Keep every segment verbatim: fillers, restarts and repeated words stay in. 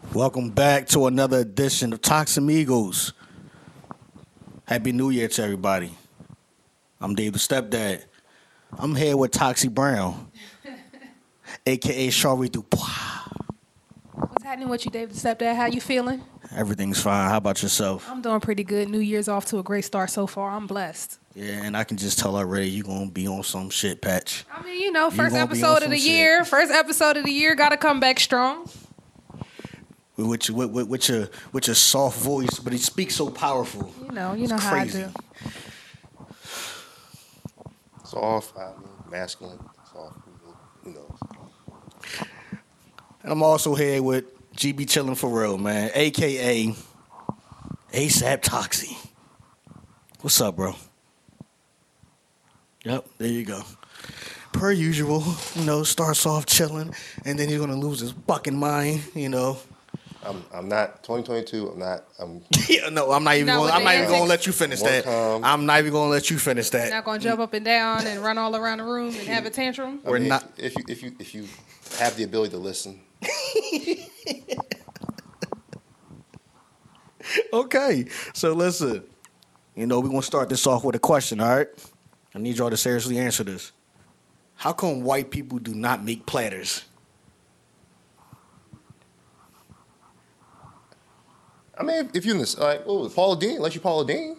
Welcome back to another edition of Toxamigos. Happy New Year to everybody. I'm Dave the Stepdad. I'm here with Toxie Brown, a k a. Shari Dupois. What's happening with you, Dave the Stepdad? How you feeling? Everything's fine. How about yourself? I'm doing pretty good. New Year's off to a great start so far. I'm blessed. Yeah, and I can just tell already you're going to be on some shit, Patch. I mean, you know, first gonna be on episode of some the shit. year. First episode of the year. Got to come back strong. With your, with, with, with your with your soft voice, but he speaks so powerful. You know, you It's know how crazy. I do. Soft, I mean, masculine, soft, who knows? And I'm also here with G B Chillin' For Real, man, a k a. ASAP Toxie. What's up, bro? Yep, there you go. Per usual, you know, starts off chilling, and then he's gonna lose his fucking mind, you know. I'm I'm not twenty twenty-two. I'm not. I'm Yeah, no, I'm not even. Not Gonna, with I'm the not even antics. gonna let you finish More that. calm. I'm not even gonna let you finish that. Not gonna jump up and down and run all around the room and have a tantrum. I We're mean, not- If, if you if you if you have the ability to listen, Okay, so listen. You know, we're gonna start this off with a question. All right, I need y'all to seriously answer this. How come white people do not make platters? I mean, if you're in this, like, oh, Paula Dean, unless you Paula Dean,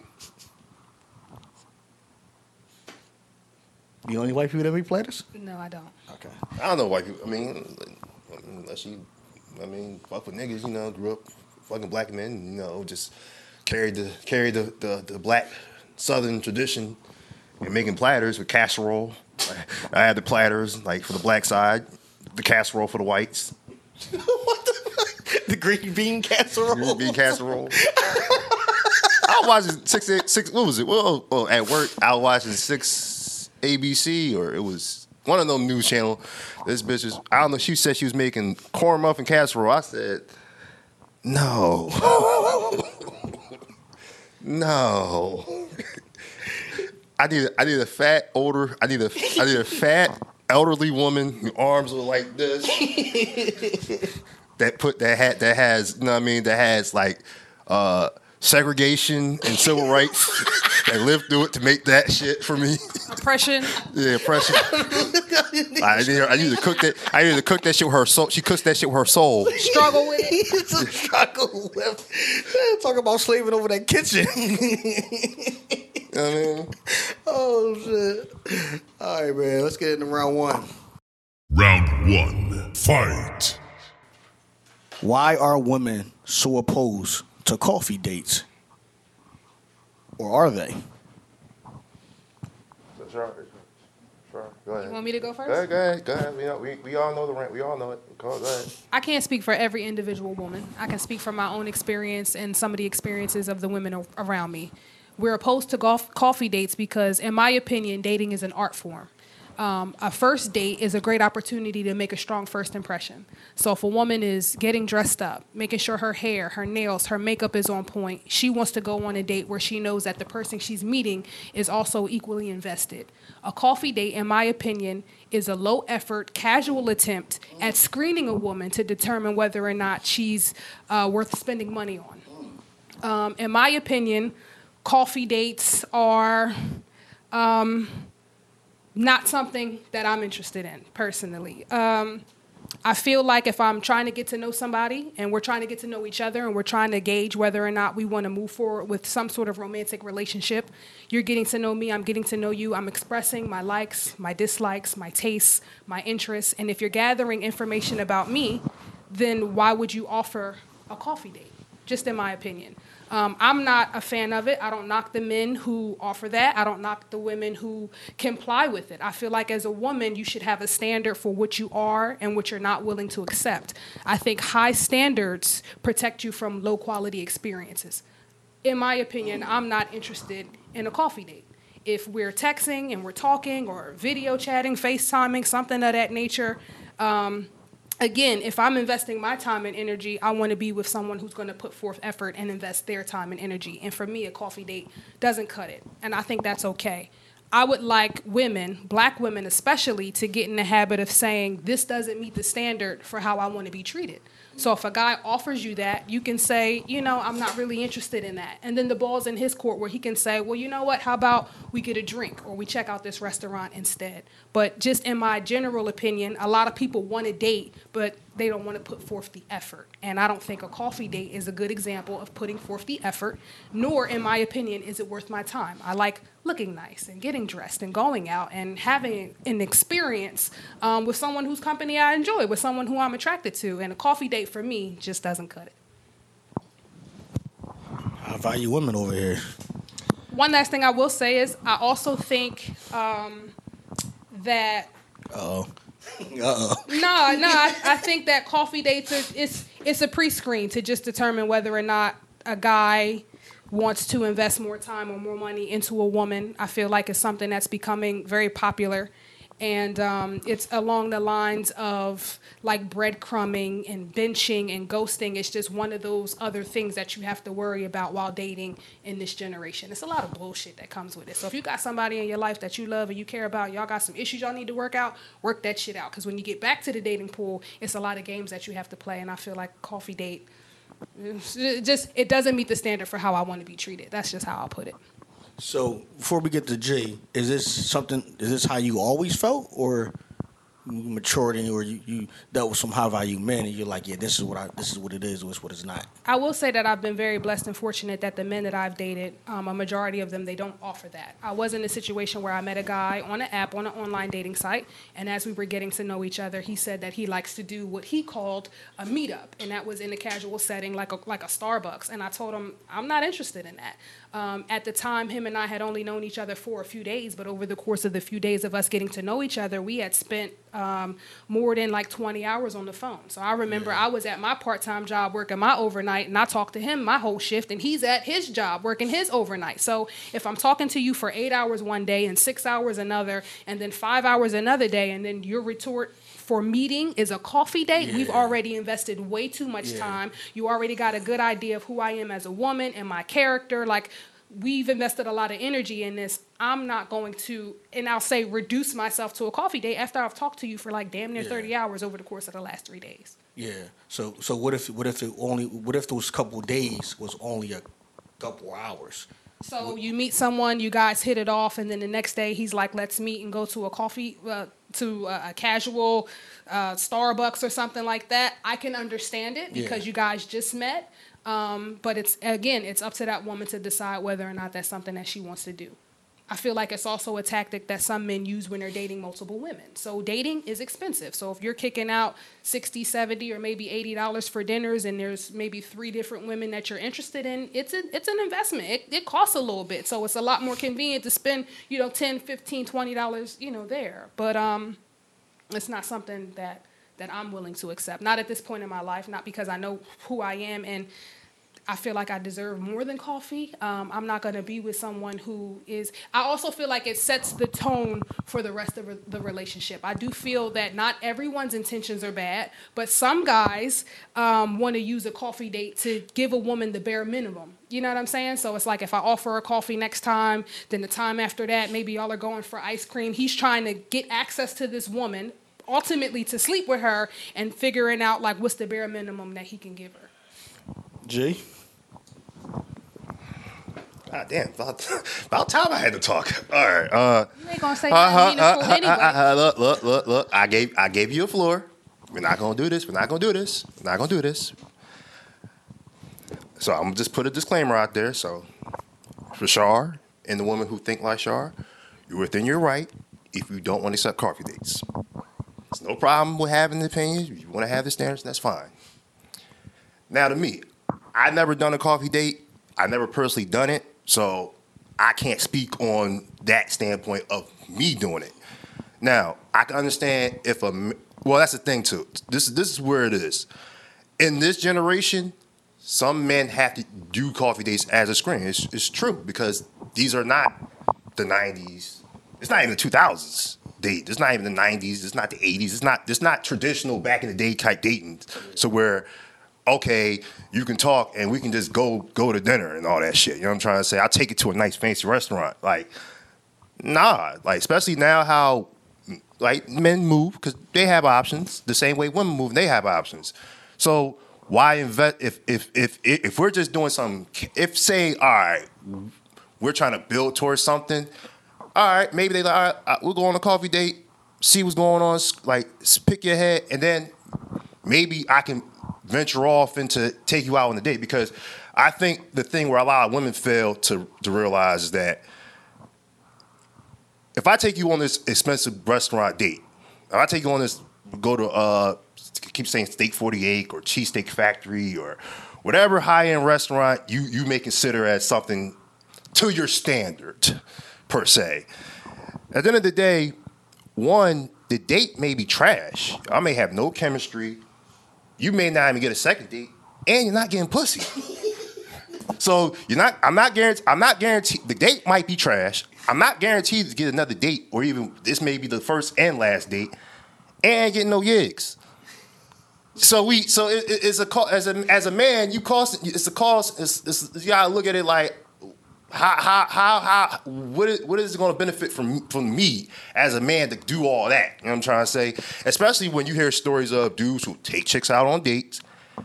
The only white people that make platters? No, I don't. Okay. I don't know white people. I mean, unless you, I mean, fuck with niggas, you know, grew up fucking black men, you know, just carried the carried the the, the black Southern tradition and making platters with casserole. I had the platters like for the black side, the casserole for the whites. What the fuck? The green bean casserole? Green bean casserole. I was watching six, eight, six. What was it? Well, well, at work, I was watching six A B C, or it was one of them news channel. This bitch is. I don't know. She said she was making corn muffin casserole. I said, no, no. I need. I need a fat older. I need a. I need a fat elderly woman. Whose arms are like this. That put that hat that has, you know what I mean, that has like uh, segregation and civil rights and lived through it to make that shit for me. Oppression. Yeah, oppression. I need her, I need to cook that. I need to cook that shit with her soul. She cooks that shit with her soul. Struggle with it. He's a struggle with. Talk about slaving over that kitchen. You know what I mean? Oh, shit. All right, man. Let's get into round one. Round one, fight. Why are women so opposed to coffee dates? Or are they? Sure, sure. Go ahead. You want me to go first? Go ahead, go ahead, go ahead. We, know, we, we all know the rant. We all know it. Go, go ahead. I can't speak for every individual woman. I can speak from my own experience and some of the experiences of the women a- around me. We're opposed to golf coffee dates because, in my opinion, dating is an art form. Um, a first date is a great opportunity to make a strong first impression. So if a woman is getting dressed up, making sure her hair, her nails, her makeup is on point, she wants to go on a date where she knows that the person she's meeting is also equally invested. A coffee date, in my opinion, is a low-effort, casual attempt at screening a woman to determine whether or not she's uh, worth spending money on. Um, in my opinion, coffee dates are um, not something that I'm interested in personally. Um, I feel like if I'm trying to get to know somebody and we're trying to get to know each other and we're trying to gauge whether or not we want to move forward with some sort of romantic relationship, you're getting to know me, I'm getting to know you, I'm expressing my likes, my dislikes, my tastes, my interests, and if you're gathering information about me, then why would you offer a coffee date? Just in my opinion. Um, I'm not a fan of it. I don't knock the men who offer that. I don't knock the women who comply with it. I feel like as a woman, you should have a standard for what you are and what you're not willing to accept. I think high standards protect you from low quality experiences. In my opinion, I'm not interested in a coffee date. If we're texting and we're talking or video chatting, FaceTiming, something of that nature, um, Again, if I'm investing my time and energy, I want to be with someone who's going to put forth effort and invest their time and energy. And for me, a coffee date doesn't cut it. And I think that's okay. I would like women, black women especially, to get in the habit of saying, this doesn't meet the standard for how I want to be treated. So if a guy offers you that, you can say, you know, I'm not really interested in that. And then the ball's in his court where he can say, well, you know what, how about we get a drink or we check out this restaurant instead. But just in my general opinion, a lot of people want to date, but they don't want to put forth the effort. And I don't think a coffee date is a good example of putting forth the effort, nor, in my opinion, is it worth my time. I like looking nice and getting dressed and going out and having an experience um, with someone whose company I enjoy, with someone who I'm attracted to. And a coffee date for me just doesn't cut it. I value women over here. One last thing I will say is I also think um, that... Uh-oh. Uh-oh. No, no, I, I think that coffee dates, are, it's, it's a pre-screen to just determine whether or not a guy wants to invest more time or more money into a woman. I feel like it's something that's becoming very popular. And um, it's along the lines of like breadcrumbing and benching and ghosting. It's just one of those other things that you have to worry about while dating in this generation. It's a lot of bullshit that comes with it. So if you got somebody in your life that you love and you care about, y'all got some issues y'all need to work out, work that shit out. Because when you get back to the dating pool, it's a lot of games that you have to play. And I feel like coffee date, it just it doesn't meet the standard for how I want to be treated. That's just how I'll put it. So before we get to Jay, is this something? Is this how you always felt, or you matured and or you, you dealt with some high value men and you're like, yeah, this is what I this is what it is, or it's what it's not? I will say that I've been very blessed and fortunate that the men that I've dated, um, a majority of them, they don't offer that. I was in a situation where I met a guy on an app, on an online dating site, and as we were getting to know each other, he said that he likes to do what he called a meetup, and that was in a casual setting, like a like a Starbucks. And I told him I'm not interested in that. Um, at the time, him and I had only known each other for a few days, but over the course of the few days of us getting to know each other, we had spent um, more than like twenty hours on the phone. So I remember I was at my part-time job working my overnight, and I talked to him my whole shift, and he's at his job working his overnight. So if I'm talking to you for eight hours one day and six hours another, and then five hours another day, and then your retort for meeting is a coffee date, yeah. We've already invested way too much yeah. time. You already got a good idea of who I am as a woman and my character. Like, we've invested a lot of energy in this. I'm not going to, and I'll say, reduce myself to a coffee date after I've talked to you for like damn near yeah. thirty hours over the course of the last three days. Yeah. So so what if what if it only what if those couple days was only a couple hours? So you meet someone, you guys hit it off, and then the next day he's like, let's meet and go to a coffee, uh, to a, a casual uh, Starbucks or something like that. I can understand it because yeah. you guys just met. Um, but it's, again, it's up to that woman to decide whether or not that's something that she wants to do. I feel like it's also a tactic that some men use when they're dating multiple women. So dating is expensive. So if you're kicking out sixty, seventy, or maybe eighty dollars for dinners, and there's maybe three different women that you're interested in, it's a, it's an investment. It, it costs a little bit. So it's a lot more convenient to spend, you know, ten, fifteen, twenty dollars, you know, there. But um, it's not something that, that I'm willing to accept. Not at this point in my life, not because I know who I am and I feel like I deserve more than coffee. Um, I'm not going to be with someone who is... I also feel like it sets the tone for the rest of the relationship. I do feel that not everyone's intentions are bad, but some guys um, want to use a coffee date to give a woman the bare minimum. You know what I'm saying? So it's like if I offer a coffee next time, then the time after that, maybe y'all are going for ice cream. He's trying to get access to this woman, ultimately to sleep with her, and figuring out like what's the bare minimum that he can give her. Jay? God damn, about, about time I had to talk. All right. Uh, you ain't gonna say uh, nothing uh, meaningful uh, anyway. uh, uh, look, look, look, look. I gave, I gave you a floor. We're not gonna do this. We're not gonna do this. We're not gonna do this. So I'm gonna just put a disclaimer out there. So for Shar and the women who think like Shar, you're within your right if you don't want to accept coffee dates. There's no problem with having the opinions. If you want to have the standards, that's fine. Now to me, I never done a coffee date. I never personally done it. So I can't speak on that standpoint of me doing it. Now, I can understand if a, well, that's the thing too. This, this is where it is. In this generation, some men have to do coffee dates as a screen. It's, it's true because these are not the nineties. It's not even the two thousands date. It's not even the nineties. It's not the eighties. It's not, it's not traditional back in the day type dating. So where, okay, you can talk and we can just go go to dinner and all that shit. You know what I'm trying to say? I'll take it to a nice fancy restaurant. Like, Nah, like especially now how like men move because they have options the same way women move. They have options. So why invest if if if if we're just doing something? If say all right, we're trying to build towards something. All right, maybe they like all right, we'll go on a coffee date, see what's going on, like pick your head, and then maybe I can venture off into take you out on a date because I think the thing where a lot of women fail to to realize is that if I take you on this expensive restaurant date, if I take you on this, go to, uh, keep saying Steak forty-eight or Cheesesteak Factory or whatever high-end restaurant you, you may consider as something to your standard, per se. At the end of the day, one, the date may be trash. I may have no chemistry. You may not even get a second date, and you're not getting pussy. So you're not. I'm not guaranteed. I'm not guaranteed. The date might be trash. I'm not guaranteed to get another date, or even this may be the first and last date, and get no yigs. So we. So it, it's a as a as a man, you cost. It's a cost. It's, it's, you gotta look at it like how how how how what is what is it going to benefit from from me as a man to do all that? You know what I'm trying to say? Especially when you hear stories of dudes who take chicks out on dates,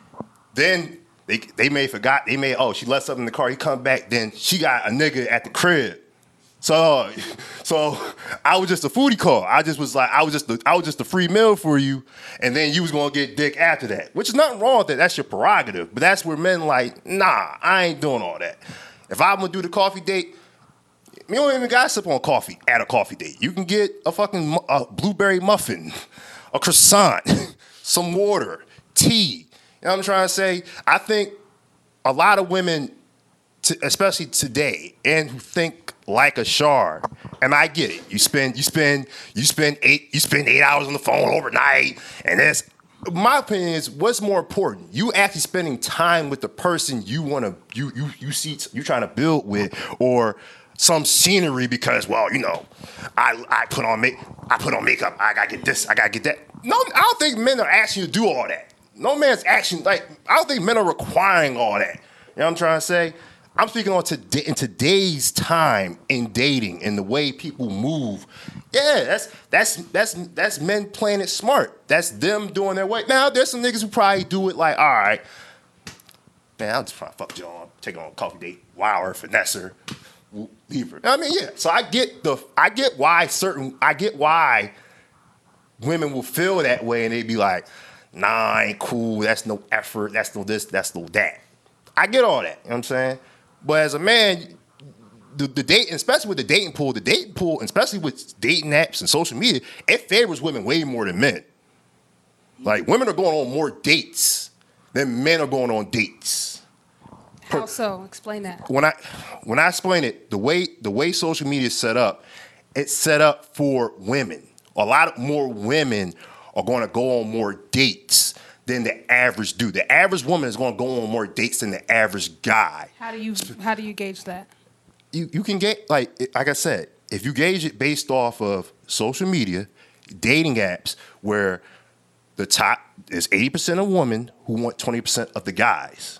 then. They they may forgot, they may, oh, she left something in the car, he come back, then she got a nigga at the crib. So so I was just a foodie call. I just was like, I was just the, I was just a free meal for you, and then you was gonna get dick after that. Which is nothing wrong with that, that's your prerogative. But that's where men like, nah, I ain't doing all that. If I'm gonna do the coffee date, you don't even gotta sip on coffee at a coffee date. You can get a fucking a blueberry muffin, a croissant, some water, tea. You know what I'm trying to say? I think a lot of women, t- especially today, and who think like a Shar, and I get it. You spend, you spend, you spend eight, you spend eight hours on the phone overnight, and that's. My opinion is, what's more important? You actually spending time with the person you want to, you you you see, you trying to build with, or some scenery because, well, you know, I I put on make, I put on makeup, I gotta get this, I gotta get that. No, I don't think men are asking you to do all that. No man's action, like, I don't think men are requiring all that. You know what I'm trying to say? I'm speaking on to, in today's time in dating and the way people move. Yeah, that's that's that's that's men playing it smart. That's them doing their way. Now, there's some niggas who probably do it like, all right, man, I'll just try to fuck John, take her on a coffee date, wow her, finesse her, leave her. I mean, yeah. So I get the, I get why certain, I get why women will feel that way and they be like, nah, I ain't cool, that's no effort, that's no this, that's no that. I get all that, you know what I'm saying? But as a man, the, the dating, especially with the dating pool, the dating pool, especially with dating apps and social media, it favors women way more than men. Like, women are going on more dates than men are going on dates. How so? Explain that. When I when I explain it, the way the way social media is set up, it's set up for women. A lot more women are going to go on more dates than the average dude. The average woman is going to go on more dates than the average guy. How do you how do you gauge that? You you can get, like like I said, if you gauge it based off of social media, dating apps, where the top is eighty percent of women who want twenty percent of the guys.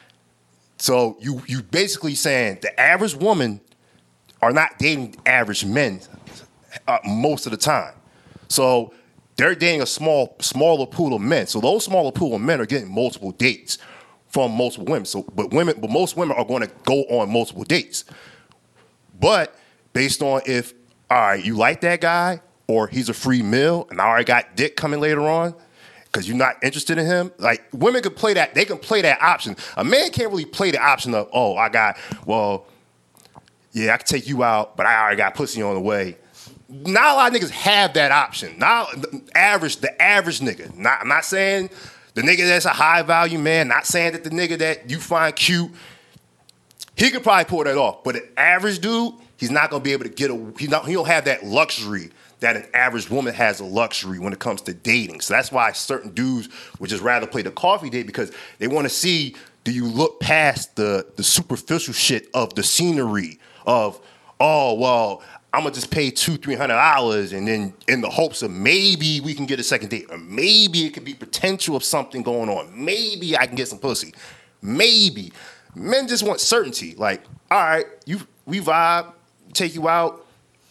So you you basically saying the average woman are not dating average men uh, most of the time. So they're dating a small, smaller pool of men. So those smaller pool of men are getting multiple dates from multiple women. So, but women, but most women are going to go on multiple dates. But based on if, all right, you like that guy, or he's a free meal, and I already got dick coming later on, because you're not interested in him. Like, women can play that. They can play that option. A man can't really play the option of, oh, I got, well, yeah, I can take you out, but I already got pussy on the way. Not a lot of niggas have that option. Not the average, the average nigga. Not, I'm not saying the nigga that's a high value man. Not saying that the nigga that you find cute, he could probably pull that off. But an average dude, he's not gonna be able to get a. He not. He don't have that luxury that an average woman has a luxury when it comes to dating. So that's why certain dudes would just rather play the coffee date, because they want to see, do you look past the the superficial shit of the scenery of, oh well, I'm gonna just pay two, three hundred dollars, and then in the hopes of maybe we can get a second date, or maybe it could be potential of something going on. Maybe I can get some pussy. Maybe. Men just want certainty. Like, all right, you we vibe, take you out.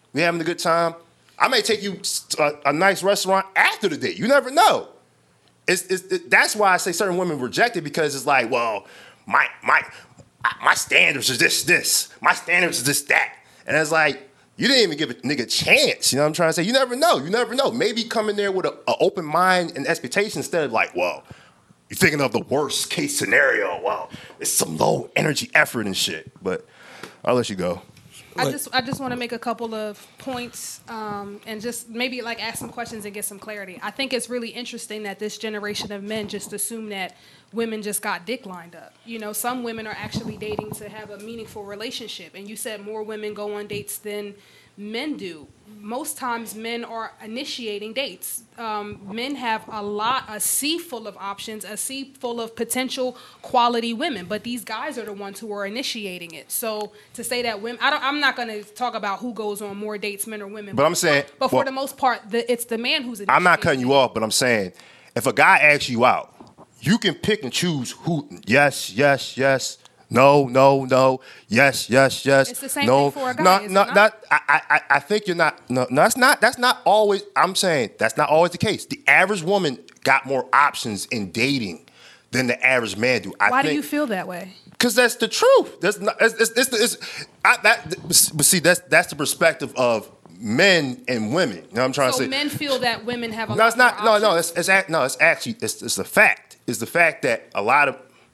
we having a good time. I may take you to a, a nice restaurant after the date. You never know. It's, it's it, that's why I say certain women reject it, because it's like, well, my my my standards is this this. My standards is this that. And it's like, you didn't even give a nigga a chance. You know what I'm trying to say? You never know. You never know. Maybe come in there with an open mind and expectation instead of like, well, you're thinking of the worst case scenario. Well, it's some low energy effort and shit. But I'll let you go. I just I just want to make a couple of points um, and just maybe like ask some questions and get some clarity. I think it's really interesting that this generation of men just assume that women just got dick lined up. You know, some women are actually dating to have a meaningful relationship. And you said more women go on dates than men do. Most times men are initiating dates. Um, men have a lot, a sea full of options, a sea full of potential quality women, but these guys are the ones who are initiating it. So to say that women, I don't, I'm not going to talk about who goes on more dates, men or women. But I'm saying, but for well, the most part, the, it's the man who's initiating. I'm not cutting you off, but I'm saying, if a guy asks you out, you can pick and choose who, yes, yes, yes, no, no, no, yes, yes, yes. It's the same no, thing for a guy, No, is it no, not? not. I, I, I think you're not. No, no, that's not. That's not always. I'm saying that's not always the case. The average woman got more options in dating than the average man do. I Why think, do you feel that way? Because that's the truth. That's not. It's, it's, it's, it's I, that. But see, that's that's the perspective of men and women. You know what I'm trying So to say? men feel that women have a No, lot it's not. more No, options? no, it's, it's act- no, it's actually it's it's a fact. It's the fact that a lot of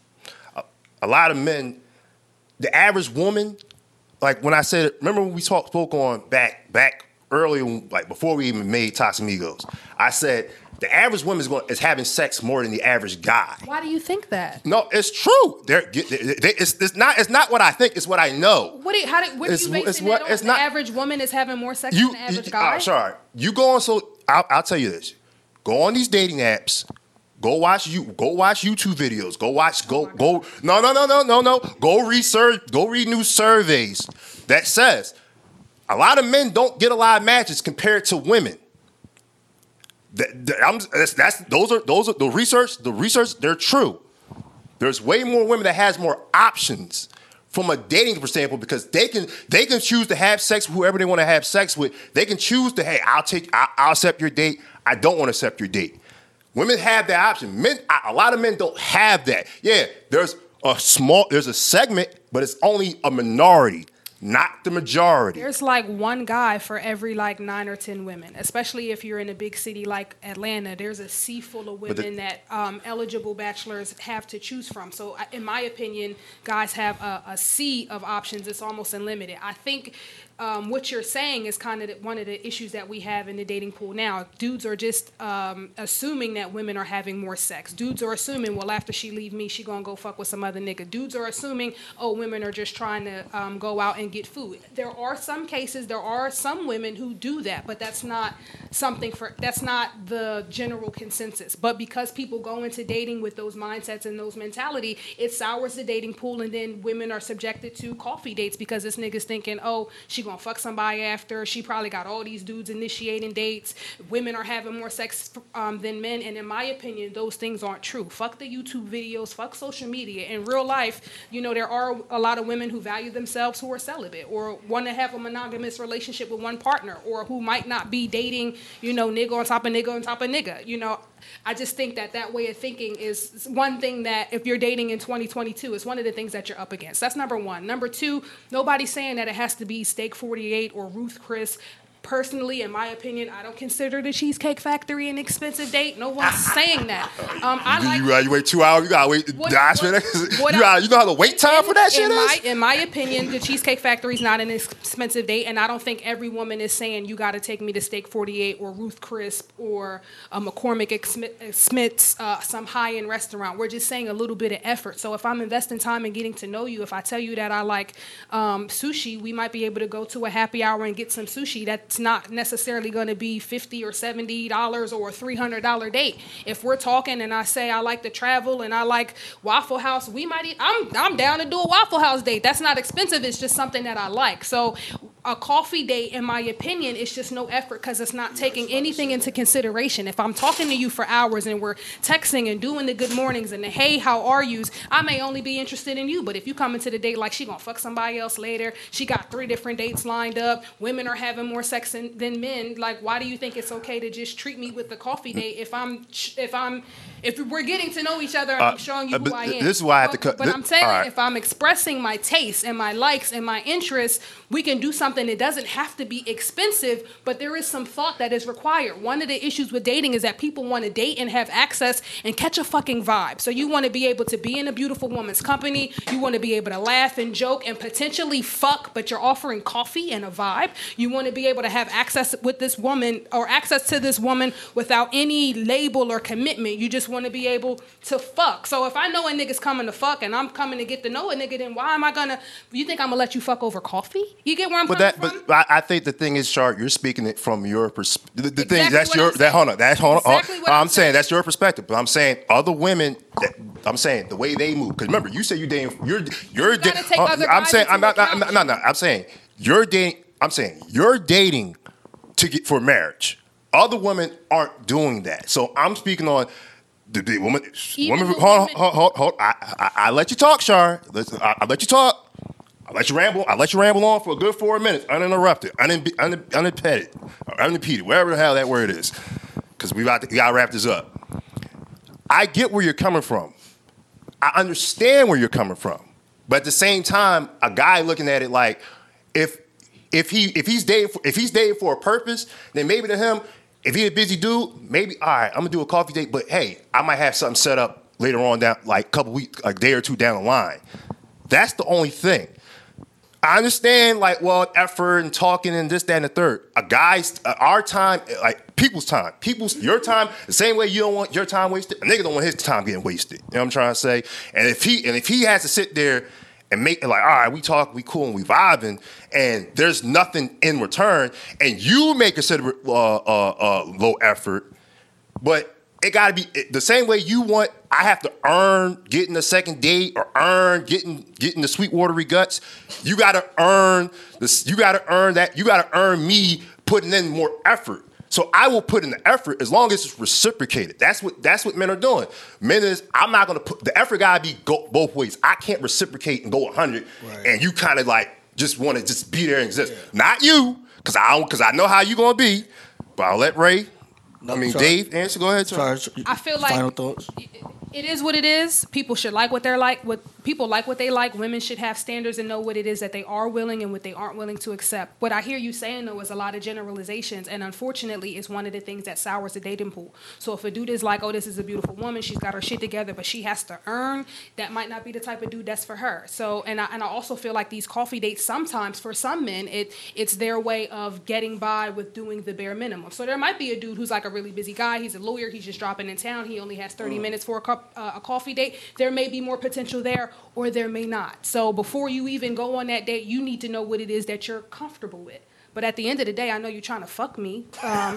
a, a lot of men, the average woman, like when I said, remember when we talked spoke on back back earlier, like before we even made Toxamigos, I said the average woman is going is having sex more than the average guy. Why do you think that? No, it's true. They're, they, they, it's, it's not. It's not what I think. It's what I know. What do you, how do, what are It's- you basing it's what- that on? it's The not- average woman is having more sex You, than the average you- guy? I'm sorry. You go on. So I'll, I'll tell you this. Go on these dating apps. Go watch you. Go watch YouTube videos. Go watch. Go go. No no no no no no. Go research. Go read new surveys that says a lot of men don't get a lot of matches compared to women. That, that- I'm, that's, that's those are those are the research. The research they're true. There's way more women that has more options from a dating standpoint because they can they can choose to have sex with whoever they want to have sex with. They can choose to, hey, I'll take I'll, I'll accept your date. I don't want to accept your date. Women have that option. Men, a lot of men don't have that. Yeah, there's a small, there's a segment, but it's only a minority, not the majority. There's like one guy for every like nine or ten women, especially if you're in a big city like Atlanta. There's a sea full of But the- women that um, eligible bachelors have to choose from. So I- in my opinion, guys have a, a sea of options. It's almost unlimited. I think um, what you're saying is kind of the, one of the issues that we have in the dating pool now. Dudes are just um, assuming that women are having more sex. Dudes are assuming, well, after she leave me, she gonna go fuck with some other nigga. Dudes are assuming, oh, women are just trying to um, go out and get food. There are some cases, there are some women who do that, but that's not something for, that's not the general consensus. But because people go into dating with those mindsets and those mentality, it sours the dating pool, and then women are subjected to coffee dates because this nigga's thinking, oh, she gonna fuck somebody after, she probably got all these dudes initiating dates, women are having more sex um, than men, and in my opinion, those things aren't true. Fuck the YouTube videos, fuck social media. In real life, you know, there are a lot of women who value themselves who are celibate or want to have a monogamous relationship with one partner, or who might not be dating, you know, nigga on top of nigga on top of nigga. You know, I just think that that way of thinking is one thing that if you're dating in twenty twenty-two, is one of the things that you're up against. That's number one. Number two, nobody's saying that it has to be Steak forty-eight or Ruth Chris. Personally, in my opinion, I don't consider the Cheesecake Factory an expensive date. No one's saying that. Um, I you, like. you, uh, you wait two hours. You gotta wait. What- That's what- what- what you, I- gotta, you know how the wait time in- for that shit in my, is. In my opinion, the Cheesecake Factory is not an expensive date, and I don't think every woman is saying you got to take me to Steak forty-eight or Ruth Crisp or a McCormick X Smith's, uh, some high-end restaurant. We're just saying a little bit of effort. So if I'm investing time in getting to know you, if I tell you that I like um, sushi, we might be able to go to a happy hour and get some sushi. That's not necessarily going to be fifty or seventy dollars or a three hundred dollar date. If we're talking and I say I like to travel and I like Waffle House, we might eat, I'm I'm down to do a Waffle House date. That's not expensive. It's just something that I like. So a coffee date, in my opinion, is just no effort because it's not taking anything into consideration. If I'm talking to you for hours and we're texting and doing the good mornings and the hey, how are yous, I may only be interested in you. But if you come into the date like she gonna fuck somebody else later, she got three different dates lined up, women are having more sex than, than men, like why do you think it's okay to just treat me with the coffee date if I'm if I'm if we're getting to know each other and uh, I'm showing you who I am? This is why I have to cut. But this, I'm saying right. if I'm expressing my tastes and my likes and my interests, we can do something. It doesn't have to be expensive, but there is some thought that is required. One of the issues with dating is that people want to date and have access and catch a fucking vibe. So you want to be able to be in a beautiful woman's company. You want to be able to laugh and joke and potentially fuck, but you're offering coffee and a vibe. You want to be able to have access with this woman or access to this woman without any label or commitment. You just want to be able to fuck. So if I know a nigga's coming to fuck and I'm coming to get to know a nigga, then why am I gonna, you think I'm gonna let you fuck over coffee? You get where I'm but coming that, from? But I, I think the thing is, Chart, you're speaking it from your perspective. The, the Exactly thing that's what your I'm that hold on, saying. that's hold on. Exactly what I'm I'm saying saying. that's your perspective, but I'm saying other women. That, I'm saying the way they move. Because remember, you say you're dating. You're you're. You gotta take uh, other I'm guys saying into I'm not. account. No, no, no. I'm saying you're dating. I'm saying you're dating to get for marriage. Other women aren't doing that. So I'm speaking on. The, the woman, Even woman, the hold, women- hold, hold, hold. I, I, I let you talk, Shar. Listen, I, I let you talk. I let you ramble. I let you ramble on for a good four minutes, uninterrupted, unim- un- unimpeded, or unimpeded, whatever the hell that word is. Because we got to, we got to wrap this up. I get where you're coming from. I understand where you're coming from, but at the same time, a guy looking at it like, if if he if he's dating for, if he's dating for a purpose, then maybe to him. If he's a busy dude, maybe, all right, I'm going to do a coffee date, but hey, I might have something set up later on down, like a couple weeks, a day or two down the line. That's the only thing. I understand, like, well, effort and talking and this, that, and the third. A guy's, uh, our time, like, people's time. People's, your time, the same way you don't want your time wasted, a nigga don't want his time getting wasted. You know what I'm trying to say? And if he, and if he has to sit there and make it like, all right, we talk, we cool, and we vibing, and there's nothing in return, and you may consider it uh, uh, uh, low effort, but it got to be it, the same way you want. I have to earn getting a second date or earn getting getting the sweet watery guts. You got to earn this. You got to earn that. You got to earn me putting in more effort. So I will put in the effort as long as it's reciprocated. That's what that's what men are doing. Men is, I'm not gonna put the effort gotta be go, both ways. I can't reciprocate and go one hundred, right. And you kind of like just want to just be there and exist. Yeah. Not you, because I don't, because I know how you gonna be. But I'll let Ray. No, I mean, sorry. Dave, answer. Go ahead. Sorry. I feel like final thoughts. It is what it is. People should like what they're like. What people like what they like. Women should have standards and know what it is that they are willing and what they aren't willing to accept. What I hear you saying though is a lot of generalizations, and unfortunately, it's one of the things that sours the dating pool. So if a dude is like, "Oh, this is a beautiful woman. She's got her shit together, but she has to earn," that might not be the type of dude that's for her. So, and I and I also feel like these coffee dates sometimes for some men, it it's their way of getting by with doing the bare minimum. So there might be a dude who's like a really busy guy. He's a lawyer. He's just dropping in town. He only has thirty mm. minutes for a cup. Uh, a coffee date. There may be more potential there, or there may not. So before you even go on that date, you need to know what it is that you're comfortable with. But at the end of the day, I know you're trying to fuck me. Um,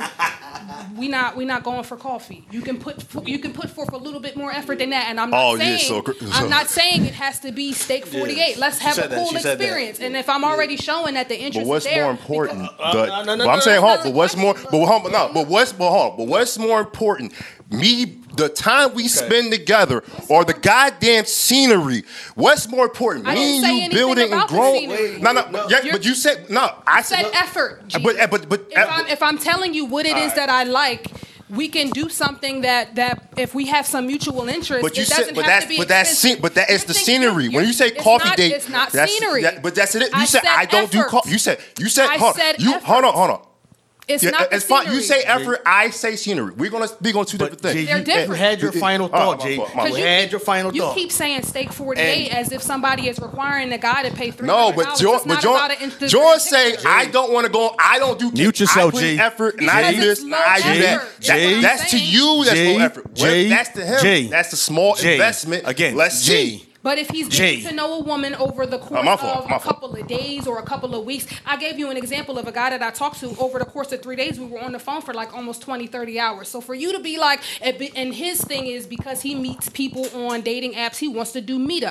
we not we not going for coffee. You can put you can put forth a little bit more effort than that. And I'm not oh, saying yeah, so, so. I'm not saying it has to be steak forty-eight. Yeah, Let's have a cool experience. And if I'm already yeah. showing that the interest but what's is there, more important? Because, but, uh, no, no, no, but I'm no, saying, no, hold. no, But what's no, more? no, But hold, no. But what's but hold. But what's more important? Me, the time we okay. spend together, or the goddamn scenery. What's more important? I Me and you building and growing. No, no, no. Yeah, but you said no. I said, said effort. G. But but but if, I'm, if I'm telling you what it is right. that I like, we can do something that, that if we have some mutual interest, but you it doesn't said, but have that's, to be but that's expensive. but that is the scenery. When you say it's coffee not, date, it's not that's, scenery. That, but that's it. You I said, said I don't effort. do coffee. You said you said I hold, said you effort. hold on hold on. It's yeah, not it's the fine. scenery. You say effort, I say scenery. We're gonna be on two different But, things. G, They're you, different. you had your final thought, G. Oh, You had your final you thought. keep saying steak forty-eight And- as if somebody is requiring the guy to pay three No, hundred dollars. but John, it's but not John, about an instant John say picture. I don't want to go. I don't do. Mute yourself, I put G. effort and I do Because this it's and low I do that. effort. That- G. That's to you. That's G. low effort. G. That's to him. G. That's a small G. investment. Again, let's G. see. But if he's Jay. getting to know a woman over the course Oh, my fault, of my a fault. couple of days or a couple of weeks, I gave you an example of a guy that I talked to over the course of three days. We were on the phone for like almost twenty, thirty hours. So for you to be like, and his thing is because he meets people on dating apps, he wants to do meetups.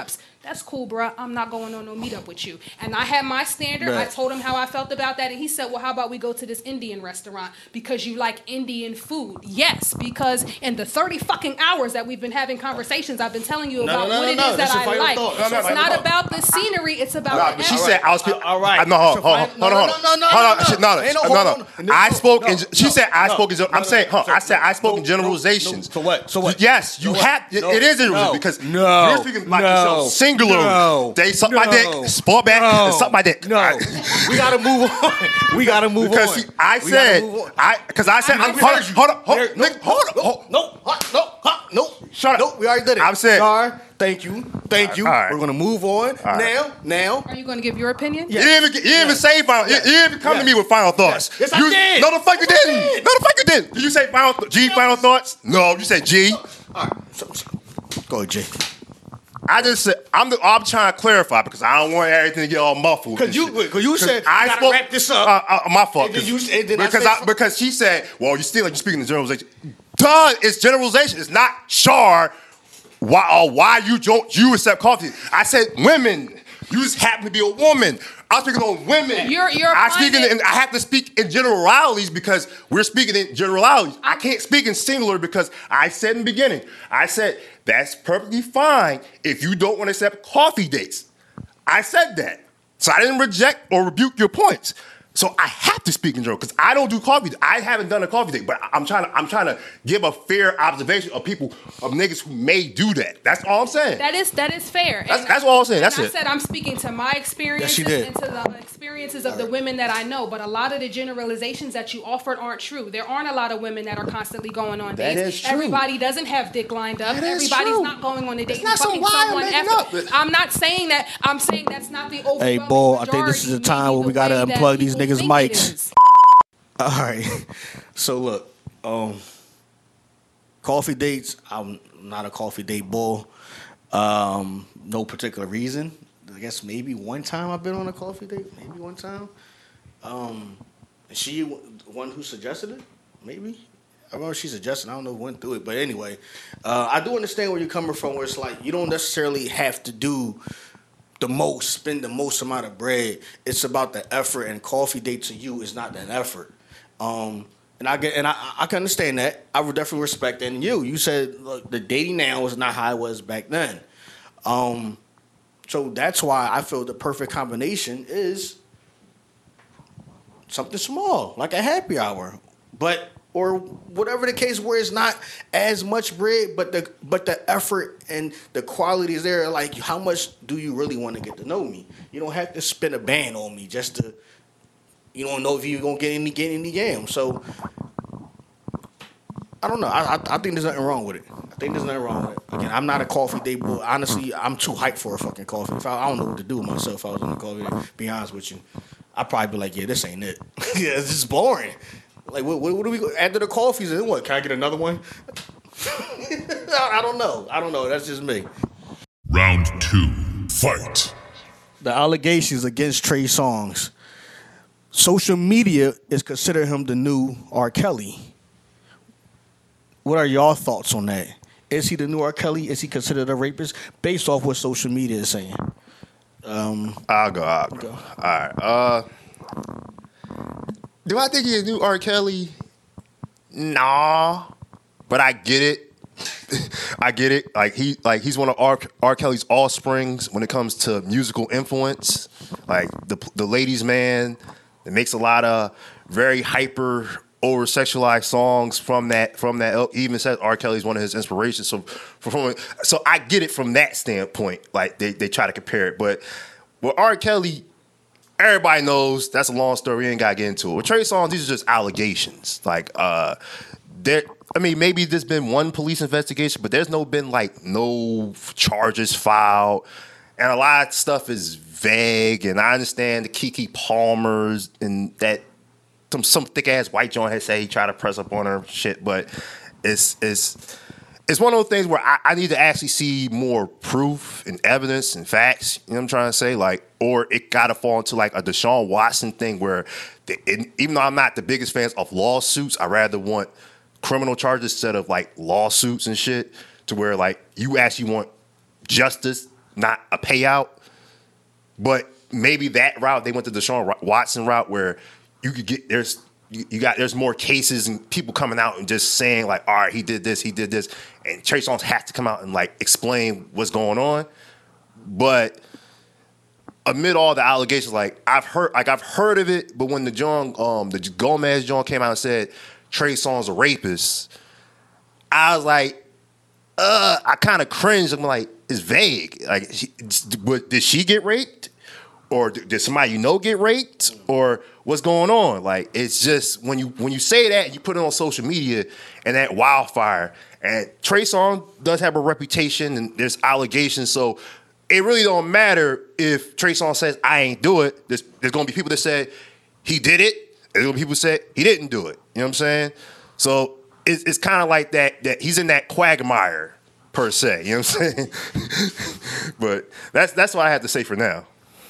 That's cool, bruh. I'm not going on no meetup with you. And I had my standard. Right. I told him how I felt about that. And he said, well, how about we go to this Indian restaurant because you like Indian food? Yes, because in the thirty fucking hours that we've been having conversations, I've been telling you No, about no, no, what no, it no. is That's that your I final like. thought. No, no, It's final not thought. about the scenery. It's about Nah, the but she effort. said I was speaking. All right. No, hold, So hold, fine- hold, no, hold, no, hold, no, no, hold no, on. no. She- No, Ain't no no, hold no, on. no. And this- I no, spoke. no, in, she no, said I no, spoke. In, no, I'm no, saying, huh? so- I said I spoke no, in no, generalizations. no, so what? So what? Yes, you So what? have. No, It is generalization no, because no, you're speaking like no, yourself singular. no, They suck my no, dick, sport back, no, and suck my dick. No, we gotta move on. We gotta move Because on. see, I We gotta said, move on. I because I said, I I'm, heard hold on, you. hold on, hold There- on, nigga, hold on, hold on. No, huh, no, huh, no. Shut up. Nope, we already did it. I'm saying- Sorry. Thank you. Thank you. All right. We're gonna move on right. now. Now. Are you going to give your opinion? You didn't even, you didn't even say final. Yes. You, you didn't even come Yes. to me with final thoughts. Yes, I you, did. No, the fuck you Yes, I didn't. did. No, the fuck you didn't. Did you say final th- G? Final thoughts? No, you said G. All right. So, so, go ahead, Jay. I just said I'm the. I'm trying to clarify because I don't want everything to get all muffled. Because and you, shit. because you said I you gotta spoke, wrap this up. Uh, uh, my fault. And then 'cause- you- and then I because said I, something. because she said, "Well, you still like you're speaking in generalization." Duh, it's generalization. It's not Shar. Why? Uh, why you don't you accept coffee? I said women. You just happen to be a woman. I'm speaking on women. You're- you're I speak in, applying it- and I have to speak in generalities because we're speaking in generalities. I can't speak in singular because I said in the beginning. I said that's perfectly fine if you don't want to accept coffee dates. I said that. So I didn't reject or rebuke your points. So I have to speak in general because I don't do coffee. I haven't done a coffee date, but I'm trying to I'm trying to give a fair observation of people of niggas who may do that. That's all I'm saying. That is that is fair. That's- And- that's all I'm saying. That's and it. I said I'm speaking to my experiences Yes, she did. and to the experiences of the women that I know. But a lot of the generalizations that you offered aren't true. There aren't a lot of women that are constantly going on That dates. is true. Everybody doesn't have dick lined up. That is Everybody's true. not going on a date. It's not and so fucking wild someone making after. up. I'm not saying that. I'm saying that's not the overwhelming Hey, Bull, I think this is majority, the time maybe where the we gotta way that unplug these people niggas' think it mics. is. All right. So look, um, coffee dates. I'm not a coffee date bull. Um, no particular reason. I guess maybe one time I've been on a coffee date. Maybe one time. Um, is she w- one who suggested it? Maybe. I remember she suggested. I don't know who went through it, but anyway, uh, I do understand where you're coming from. Where it's like you don't necessarily have to do the most, spend the most amount of bread. It's about the effort, and coffee date to you is not an effort. Um, and I get, and I, I can understand that. I would definitely respect that. And you, you said look, the dating now is not how it was back then. Um, so that's why I feel the perfect combination is something small, like a happy hour, but or whatever the case where it's not as much bread, but the but the effort and the quality is there. Like, how much do you really want to get to know me? You don't have to spend a band on me just to. You don't know if you're gonna get any get any game. So I don't know. I, I I think there's nothing wrong with it. I think there's nothing wrong with it. Again, I'm not a coffee date, but honestly, I'm too hyped for a fucking coffee. If I, I don't know what to do with myself if I was on a coffee date, be honest with you. I'd probably be like, yeah, this ain't it. Yeah, it's just boring. Like, what, what, what do we go after the coffees? Then what? Can I get another one? I, I don't know. I don't know. That's just me. Round two, fight. The allegations against Trey Songz. Social media is considering him the new R. Kelly. What are y'all thoughts on that? Is he the new R. Kelly? Is he considered a rapist? Based off what social media is saying. Um, I'll go. I'll go. All right. Uh, do I think he's a new R. Kelly? Nah, but I get it. I get it. Like he, like he's one of R. R. Kelly's offsprings when it comes to musical influence. Like the the ladies' man that makes a lot of very hyper, over sexualized songs from that. From that, he even says R. Kelly's one of his inspirations. So, from so I get it from that standpoint. Like they they try to compare it, but with R. Kelly, everybody knows that's a long story. We ain't got to get into it. With Trey Songz, these are just allegations. Like, uh, there. I mean, maybe there's been one police investigation, but there's no been like no charges filed, and a lot of stuff is vague. And I understand the Keke Palmers and that some some thick ass white joint had said he tried to press up on her shit, but it's it's. It's one of those things where I, I need to actually see more proof and evidence and facts. You know what I'm trying to say? Like, or it got to fall into like a Deshaun Watson thing where, the, it, even though I'm not the biggest fans of lawsuits, I rather want criminal charges instead of like lawsuits and shit. To where like you actually want justice not a payout. But maybe that route, they went the Deshaun Watson route where you could get, there's, you, you got, there's more cases and people coming out and just saying like, all right, he did this, he did this. And Trey Songz has to come out and like explain what's going on. But amid all the allegations, like I've heard, like I've heard of it, but when the John, um, the Gomez John came out and said Trey Songz a rapist, I was like, uh, I kind of cringed. I'm like, it's vague. Like, she, did she get raped, or did somebody you know get raped, or what's going on? Like, it's just when you when you say that and you put it on social media and that wildfire. And Trey Songz does have a reputation, and there's allegations, so it really don't matter if Trey Songz says I ain't do it. There's, there's gonna be people that say he did it. There's gonna be people that say he didn't do it. You know what I'm saying? So it's, it's kind of like that. That he's in that quagmire. Per se, you know what I'm saying? But that's that's what I have to say for now.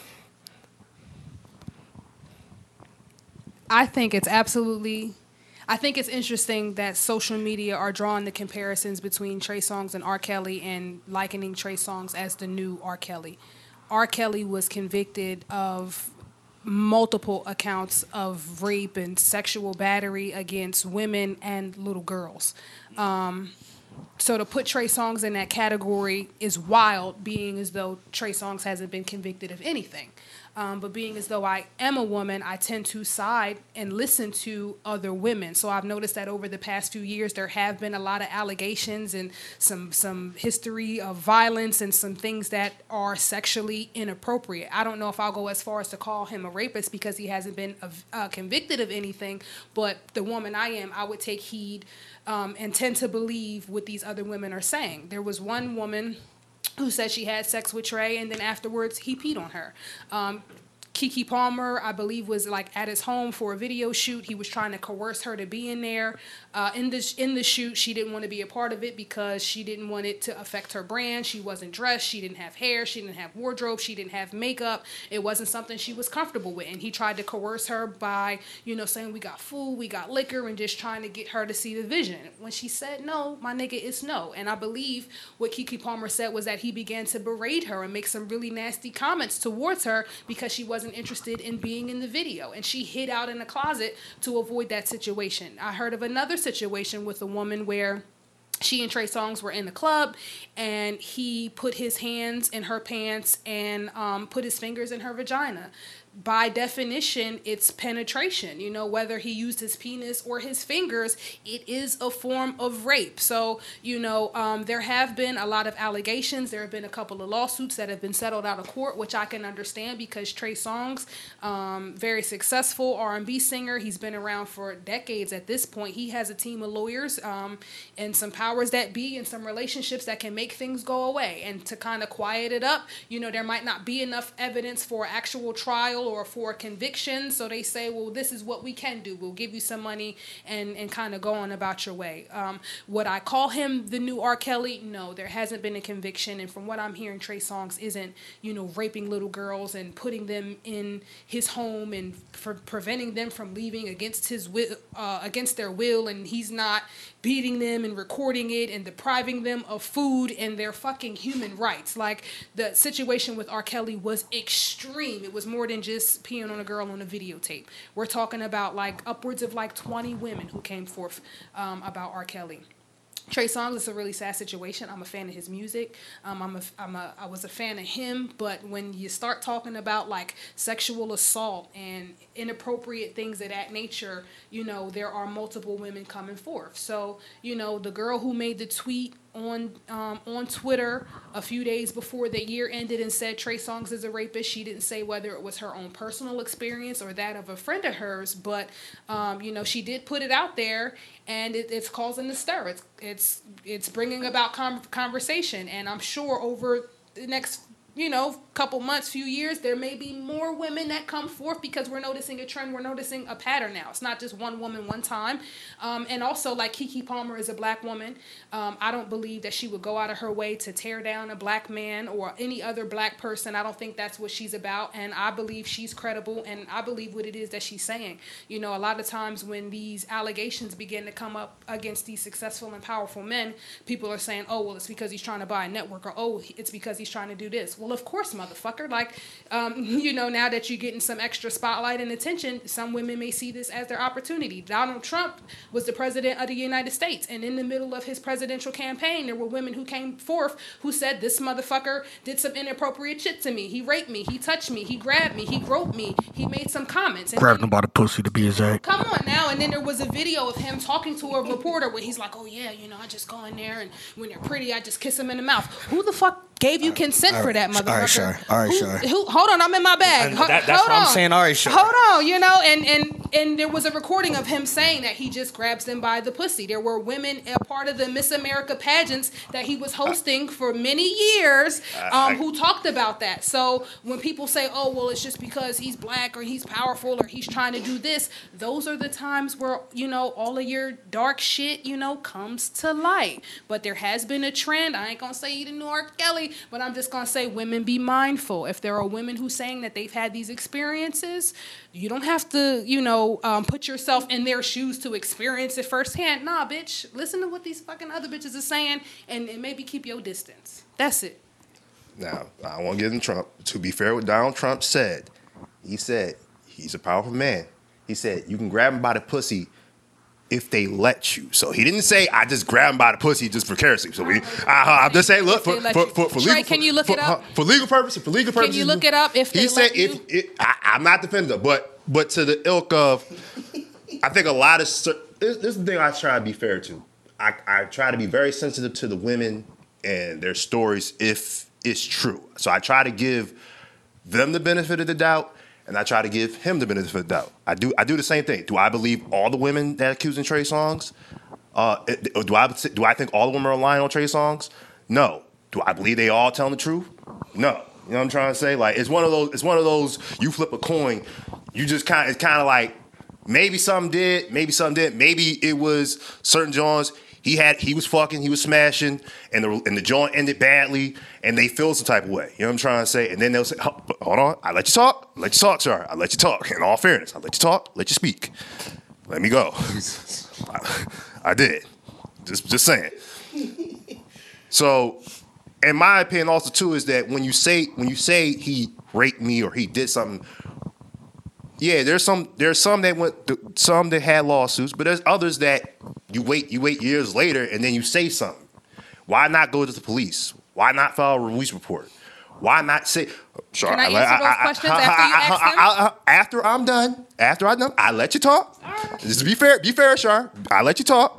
I think it's absolutely, I think it's interesting that social media are drawing the comparisons between Trey Songz and R. Kelly and likening Trey Songz as the new R. Kelly. R. Kelly was convicted of multiple accounts of rape and sexual battery against women and little girls. Um, So to put Trey Songz in that category is wild, being as though Trey Songz hasn't been convicted of anything. Um, but being as though I am a woman, I tend to side and listen to other women. So I've noticed that over the past few years, there have been a lot of allegations and some some history of violence and some things that are sexually inappropriate. I don't know if I'll go as far as to call him a rapist because he hasn't been uh, convicted of anything. But the woman I am, I would take heed um, and tend to believe what these other women are saying. There was one woman who said she had sex with Trey, and then afterwards he peed on her. Um, Keke Palmer, I believe, was like at his home for a video shoot. He was trying to coerce her to be in there. Uh, in the in the shoot, she didn't want to be a part of it because she didn't want it to affect her brand. She wasn't dressed. She didn't have hair. She didn't have wardrobe. She didn't have makeup. It wasn't something she was comfortable with. And he tried to coerce her by, you know, saying we got food, we got liquor, and just trying to get her to see the vision. When she said no, my nigga, it's no. And I believe what Keke Palmer said was that he began to berate her and make some really nasty comments towards her because she wasn't interested in being in the video, and she hid out in a closet to avoid that situation. I heard of another situation with a woman where she and Trey Songz were in the club, and he put his hands in her pants and um, put his fingers in her vagina. By definition, it's penetration. You know, whether he used his penis or his fingers, it is a form of rape. So, you know, um, there have been a lot of allegations. There have been a couple of lawsuits that have been settled out of court, which I can understand because Trey Songz, um, very successful R and B singer. He's been around for decades at this point. He has a team of lawyers um, and some powers that be and some relationships that can make things go away. And to kind of quiet it up, you know, there might not be enough evidence for actual trial or for conviction, so they say, well, this is what we can do. We'll give you some money and, and kind of go on about your way. Um, would I call him the new R. Kelly? No, there hasn't been a conviction, and from what I'm hearing, Trey Songz isn't, you know, raping little girls and putting them in his home and for preventing them from leaving against his will, uh, against their will, and he's not beating them and recording it and depriving them of food and their fucking human rights. Like, the situation with R. Kelly was extreme. It was more than just peeing on a girl on a videotape. We're talking about like upwards of like twenty women who came forth um, about R. Kelly. Trey Songz is a really sad situation. I'm a fan of his music. Um, I'm a, I'm a, I was a fan of him, but when you start talking about like sexual assault and inappropriate things of that nature, you know, there are multiple women coming forth. So, you know, the girl who made the tweet on um, on Twitter a few days before the year ended and said Trey Songz is a rapist. She didn't say whether it was her own personal experience or that of a friend of hers, but um, you know, she did put it out there, and it, it's causing a stir. It's it's it's bringing about com- conversation, and I'm sure over the next you know, couple months, few years, there may be more women that come forth because we're noticing a trend. We're noticing a pattern now. It's not just one woman, one time. Um, and also, like Keke Palmer is a black woman. Um, I don't believe that she would go out of her way to tear down a black man or any other black person. I don't think that's what she's about. And I believe she's credible, and I believe what it is that she's saying. You know, a lot of times when these allegations begin to come up against these successful and powerful men, people are saying, oh, well, it's because he's trying to buy a network, or, oh, it's because he's trying to do this. Well, of course, motherfucker. Like, um, you know, now that you're getting some extra spotlight and attention, some women may see this as their opportunity. Donald Trump was the president of the United States, and in the middle of his presidential campaign, there were women who came forth who said, this motherfucker did some inappropriate shit to me. He raped me. He touched me. He grabbed me. He groped me. He made some comments. And Grabbed him by the pussy, to be exact. Come on now. And then there was a video of him talking to a reporter where he's like, oh, yeah, you know, I just go in there, and when they're pretty, I just kiss them in the mouth. Who the fuck gave you consent all for right, that, motherfucker? all right, sure. All right, who, sure. Who, hold on, I'm in my bag. And Ho- that- that's hold what I'm on. saying, all right, sure. Hold on, you know, and, and, and there was a recording of him saying that he just grabs them by the pussy. There were women a part of the Miss America pageants that he was hosting for many years um, who talked about that. So when people say, oh, well, it's just because he's black or he's powerful or he's trying to do this, those are the times where, you know, all of your dark shit, you know, comes to light. But there has been a trend. I ain't going to say you the new R. Kelly, but I'm just going to say women be mindful. If there are women who saying that they've had these experiences, you don't have to, you know, um, put yourself in their shoes to experience it firsthand. Nah, bitch, listen to what these fucking other bitches are saying, and, and maybe keep your distance. That's it. Now, I don't want to get in Trump. To be fair, what Donald Trump said, he said he's a powerful man. He said you can grab him by the pussy if they let you. So he didn't say I just grab him by the pussy just for vicariously. So we, I, I'm just saying, look, for, for, for, for Trey, legal, can you look for, it up? For legal purposes, for legal purposes. Can you look it up if they he said let if you? it, I, I'm not defending them, but but to the ilk of, I think a lot of this, this is the thing I try to be fair to. I, I try to be very sensitive to the women and their stories if it's true. So I try to give them the benefit of the doubt, and I try to give him the benefit of the doubt. I do I do the same thing. Do I believe all the women that accusing Trey Songz? Uh, do I do I think all the women are lying on Trey Songz? No. Do I believe they all telling the truth? No. You know what I'm trying to say? Like it's one of those. It's one of those. You flip a coin, you just kind. It's kind of like maybe some did, maybe some didn't. Maybe it was certain Johns. He had he was fucking, he was smashing, and the and the joint ended badly, and they feel some type of way. You know what I'm trying to say? And then they'll say, "Hold on, I let you talk, I let you talk, sir. I let you talk. In all fairness, I let you talk, let you speak. Let me go. I, I did. Just just saying. So, in my opinion, also too is that when you say when you say he raped me or he did something. Yeah, there's some there's some that went some that had lawsuits, but there's others that you wait you wait years later and then you say something. Why not go to the police? Why not file a release report? Why not say? Sure, Can I I, answer I, those I, questions I, after you I, ask I, them? I, I, after I'm done, after I'm done, I let you talk. Right. Just to be fair, be fair, Shar. I let you talk.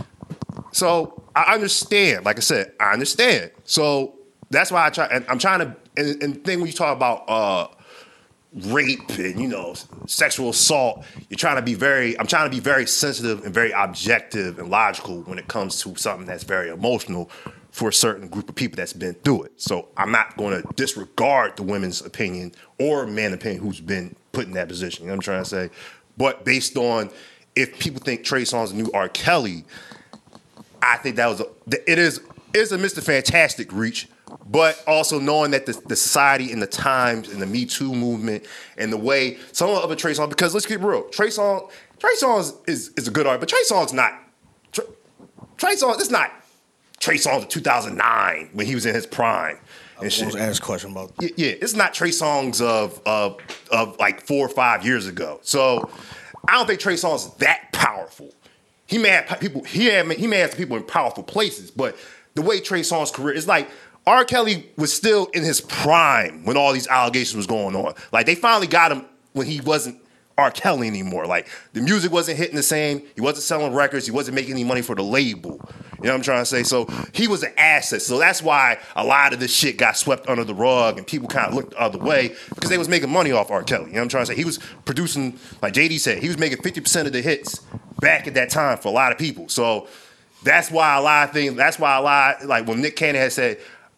So I understand. Like I said, I understand. So that's why I try. And I'm trying to. And, and thing when you talk about. Uh, rape and, you know, sexual assault, you're trying to be very, I'm trying to be very sensitive and very objective and logical when it comes to something that's very emotional for a certain group of people that's been through it. So I'm not going to disregard the women's opinion or man's opinion who's been put in that position. You know what I'm trying to say? But based on if people think Trey Songz is the new R. Kelly, I think that was a, it is, is a Mister Fantastic reach. But also knowing that the, the society and the times and the Me Too movement and the way some of the other Trey Songz, because let's keep real, Trey Songz, Trey Songz is, is a good artist, but Trey Songz not, Trey, Trey Songz, it's not Trey Songz of two thousand nine when he was in his prime. I was going to ask a question about Yeah, yeah, it's not Trey Songz of, of, of like four or five years ago. So I don't think Trey Songz is that powerful. He may have people, he, had, he may have people in powerful places, but the way Trey Songz's career is like, R. Kelly was still in his prime when all these allegations was going on. Like, they finally got him when he wasn't R. Kelly anymore. Like, the music wasn't hitting the same. He wasn't selling records. He wasn't making any money for the label. You know what I'm trying to say? So he was an asset. So that's why a lot of this shit got swept under the rug and people kind of looked the other way because they was making money off R. Kelly. You know what I'm trying to say? He was producing, like J D said, he was making fifty percent of the hits back at that time for a lot of people. So that's why a lot of things, that's why a lot, like when Nick Cannon had said,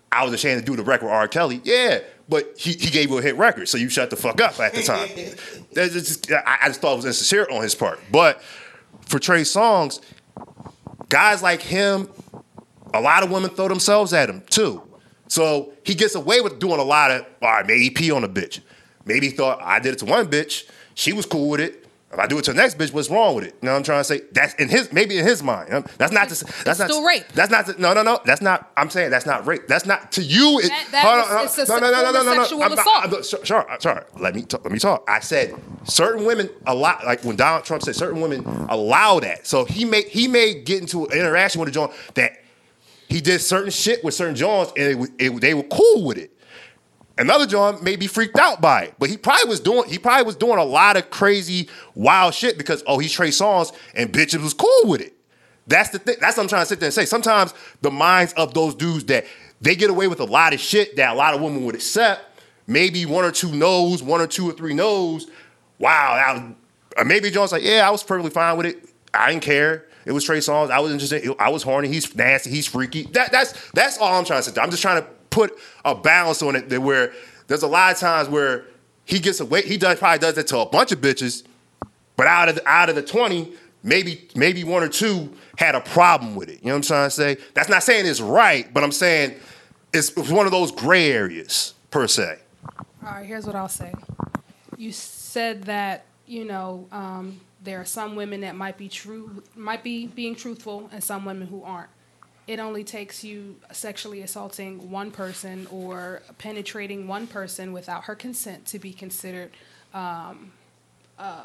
I was ashamed to do the record with R. Kelly. Yeah, but he, he gave you a hit record, so you shut the fuck up at the time. That's just, I, I just thought it was insincere on his part. But for Trey Songz, guys like him, a lot of women throw themselves at him too. So he gets away with doing a lot of, all right, maybe he pee on a bitch. Maybe he thought, I did it to one bitch, she was cool with it. If I do it to the next bitch, what's wrong with it? You know what I'm trying to say? That's in his, maybe in his mind. That's not to, that's it's not still rape. That's not to, no, no, no. That's not. I'm saying that's not rape. That's not to you. It, That- that hold was- on, it's a no, no, no, no, no, no, no. sexual I'm not- assault. I'm not- Sure, sure, sure. Let me talk, let me talk. I said certain women a lot. Like when Donald Trump said certain women allow that. So he may he may get into an interaction with a joint that he did certain shit with certain joints and it, it, they were cool with it. Another John may be freaked out by it, but he probably was doing he probably was doing a lot of crazy, wild shit because oh he's Trey Songz and bitches was cool with it. That's the thing. That's what I'm trying to sit there and say. Sometimes the minds of those dudes that they get away with a lot of shit that a lot of women would accept. Maybe one or two no's, one or two or three no's. Wow, that was, or maybe John's like, yeah, I was perfectly fine with it. I didn't care. It was Trey Songz. I was interested. I was horny. He's nasty. He's freaky. That, that's that's all I'm trying to say. I'm just trying to put a balance on it that where there's a lot of times where he gets away. He does probably does that to a bunch of bitches, but out of the, out of the twenty, maybe maybe one or two had a problem with it. You know what I'm trying to say? That's not saying it's right, but I'm saying it's, it's one of those gray areas per se. All right, here's what I'll say. You said that, you know, um, there are some women that might be true, might be being truthful, and some women who aren't. It only takes you sexually assaulting one person or penetrating one person without her consent to be considered um, uh,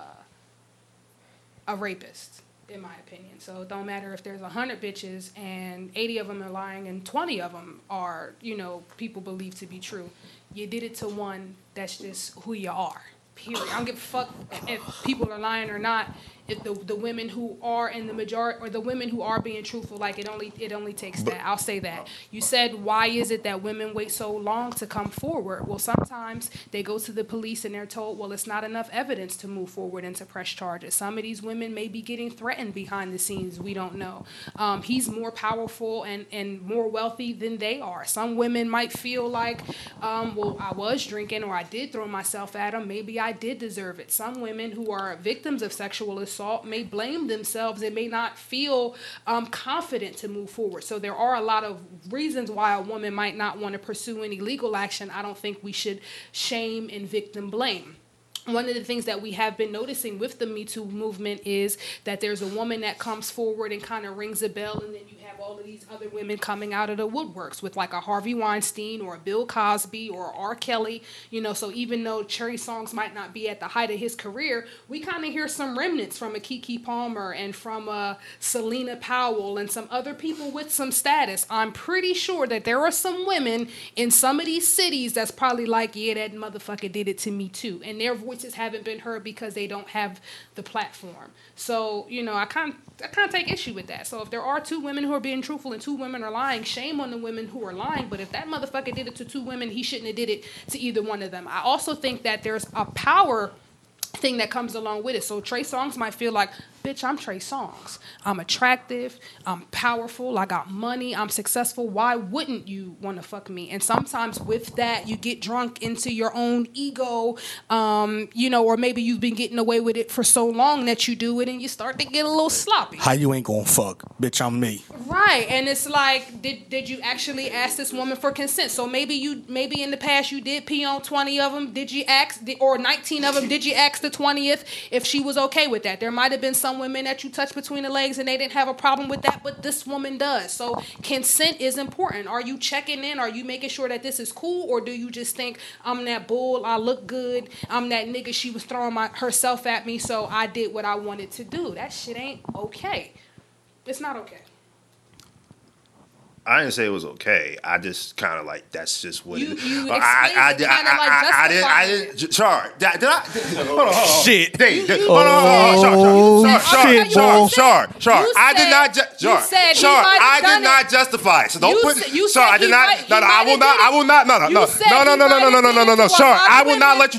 a rapist, in my opinion. So it don't matter if there's one hundred bitches and eighty of them are lying and twenty of them are, you know, people believe to be true. You did it to one, that's just who you are. Period. I don't give a fuck if people are lying or not. If the the women who are in the majority, or the women who are being truthful, like it only it only takes that. I'll say that. You said, why is it that women wait so long to come forward? Well, sometimes they go to the police and they're told, well, it's not enough evidence to move forward and to press charges. Some of these women may be getting threatened behind the scenes. We don't know. Um, he's more powerful and, and more wealthy than they are. Some women might feel like, um, well, I was drinking or I did throw myself at him. Maybe I did deserve it. Some women who are victims of sexual assault may blame themselves and may not feel um, confident to move forward. So there are a lot of reasons why a woman might not want to pursue any legal action. I don't think we should shame and victim blame. One of the things that we have been noticing with the Me Too movement is that there's a woman that comes forward and kind of rings a bell, and then you have all of these other women coming out of the woodworks with like a Harvey Weinstein or a Bill Cosby or R. Kelly, you know, so even though Trey Songz might not be at the height of his career, we kind of hear some remnants from a Keke Palmer and from a Selena Powell and some other people with some status. I'm pretty sure that there are some women in some of these cities that's probably like, yeah, that motherfucker did it to me too. And their voices haven't been heard because they don't have the platform. So, you know, I can't I can't take issue with that. So if there are two women who are being truthful and two women are lying, shame on the women who are lying. But if that motherfucker did it to two women, he shouldn't have did it to either one of them. I also think that there's a power thing that comes along with it. So Trey Songz might feel like, bitch, I'm Trey Songz. I'm attractive. I'm powerful. I got money. I'm successful. Why wouldn't you want to fuck me? And sometimes with that, you get drunk into your own ego, um, you know, or maybe you've been getting away with it for so long that you do it and you start to get a little sloppy. How you ain't gonna fuck? Bitch, I'm me. Right. And it's like, did did you actually ask this woman for consent? So maybe you maybe in the past you did pee on twenty of them. Did you ask, or nineteen of them, did you ask the twentieth if she was okay with that? There might have been some women that you touched between the legs and they didn't have a problem with that, but this woman does. So consent is important. Are you checking in? Are you making sure that this is cool? Or do you just think, I'm that bull, I look good, I'm that nigga, she was throwing my, herself at me, so I did what I wanted to do? That shit ain't okay. It's not okay. I didn't say it was okay. I just kind of like, that's just what You- it is. you Uh, I, I, explained it I, kinda I, like I, I didn't, I justifying didn't, Char, did, did I, did, hold on, hold on. Shit. Dave, Dave, You- hold on, hold on, Char, Oh, Char, Char, shit, Char, boy. Char, Char, You I did said- not, ju- you Char, said he Char, might have I done did not it. justify it. So don't You put, said- you Char, said I did he not, might- no, he no, might I will have not, did it. I will not, no, no, You no, said no, no, he no, no, might no, no, have no, no, did no, it to a Char, lot of I will not women. let you do that.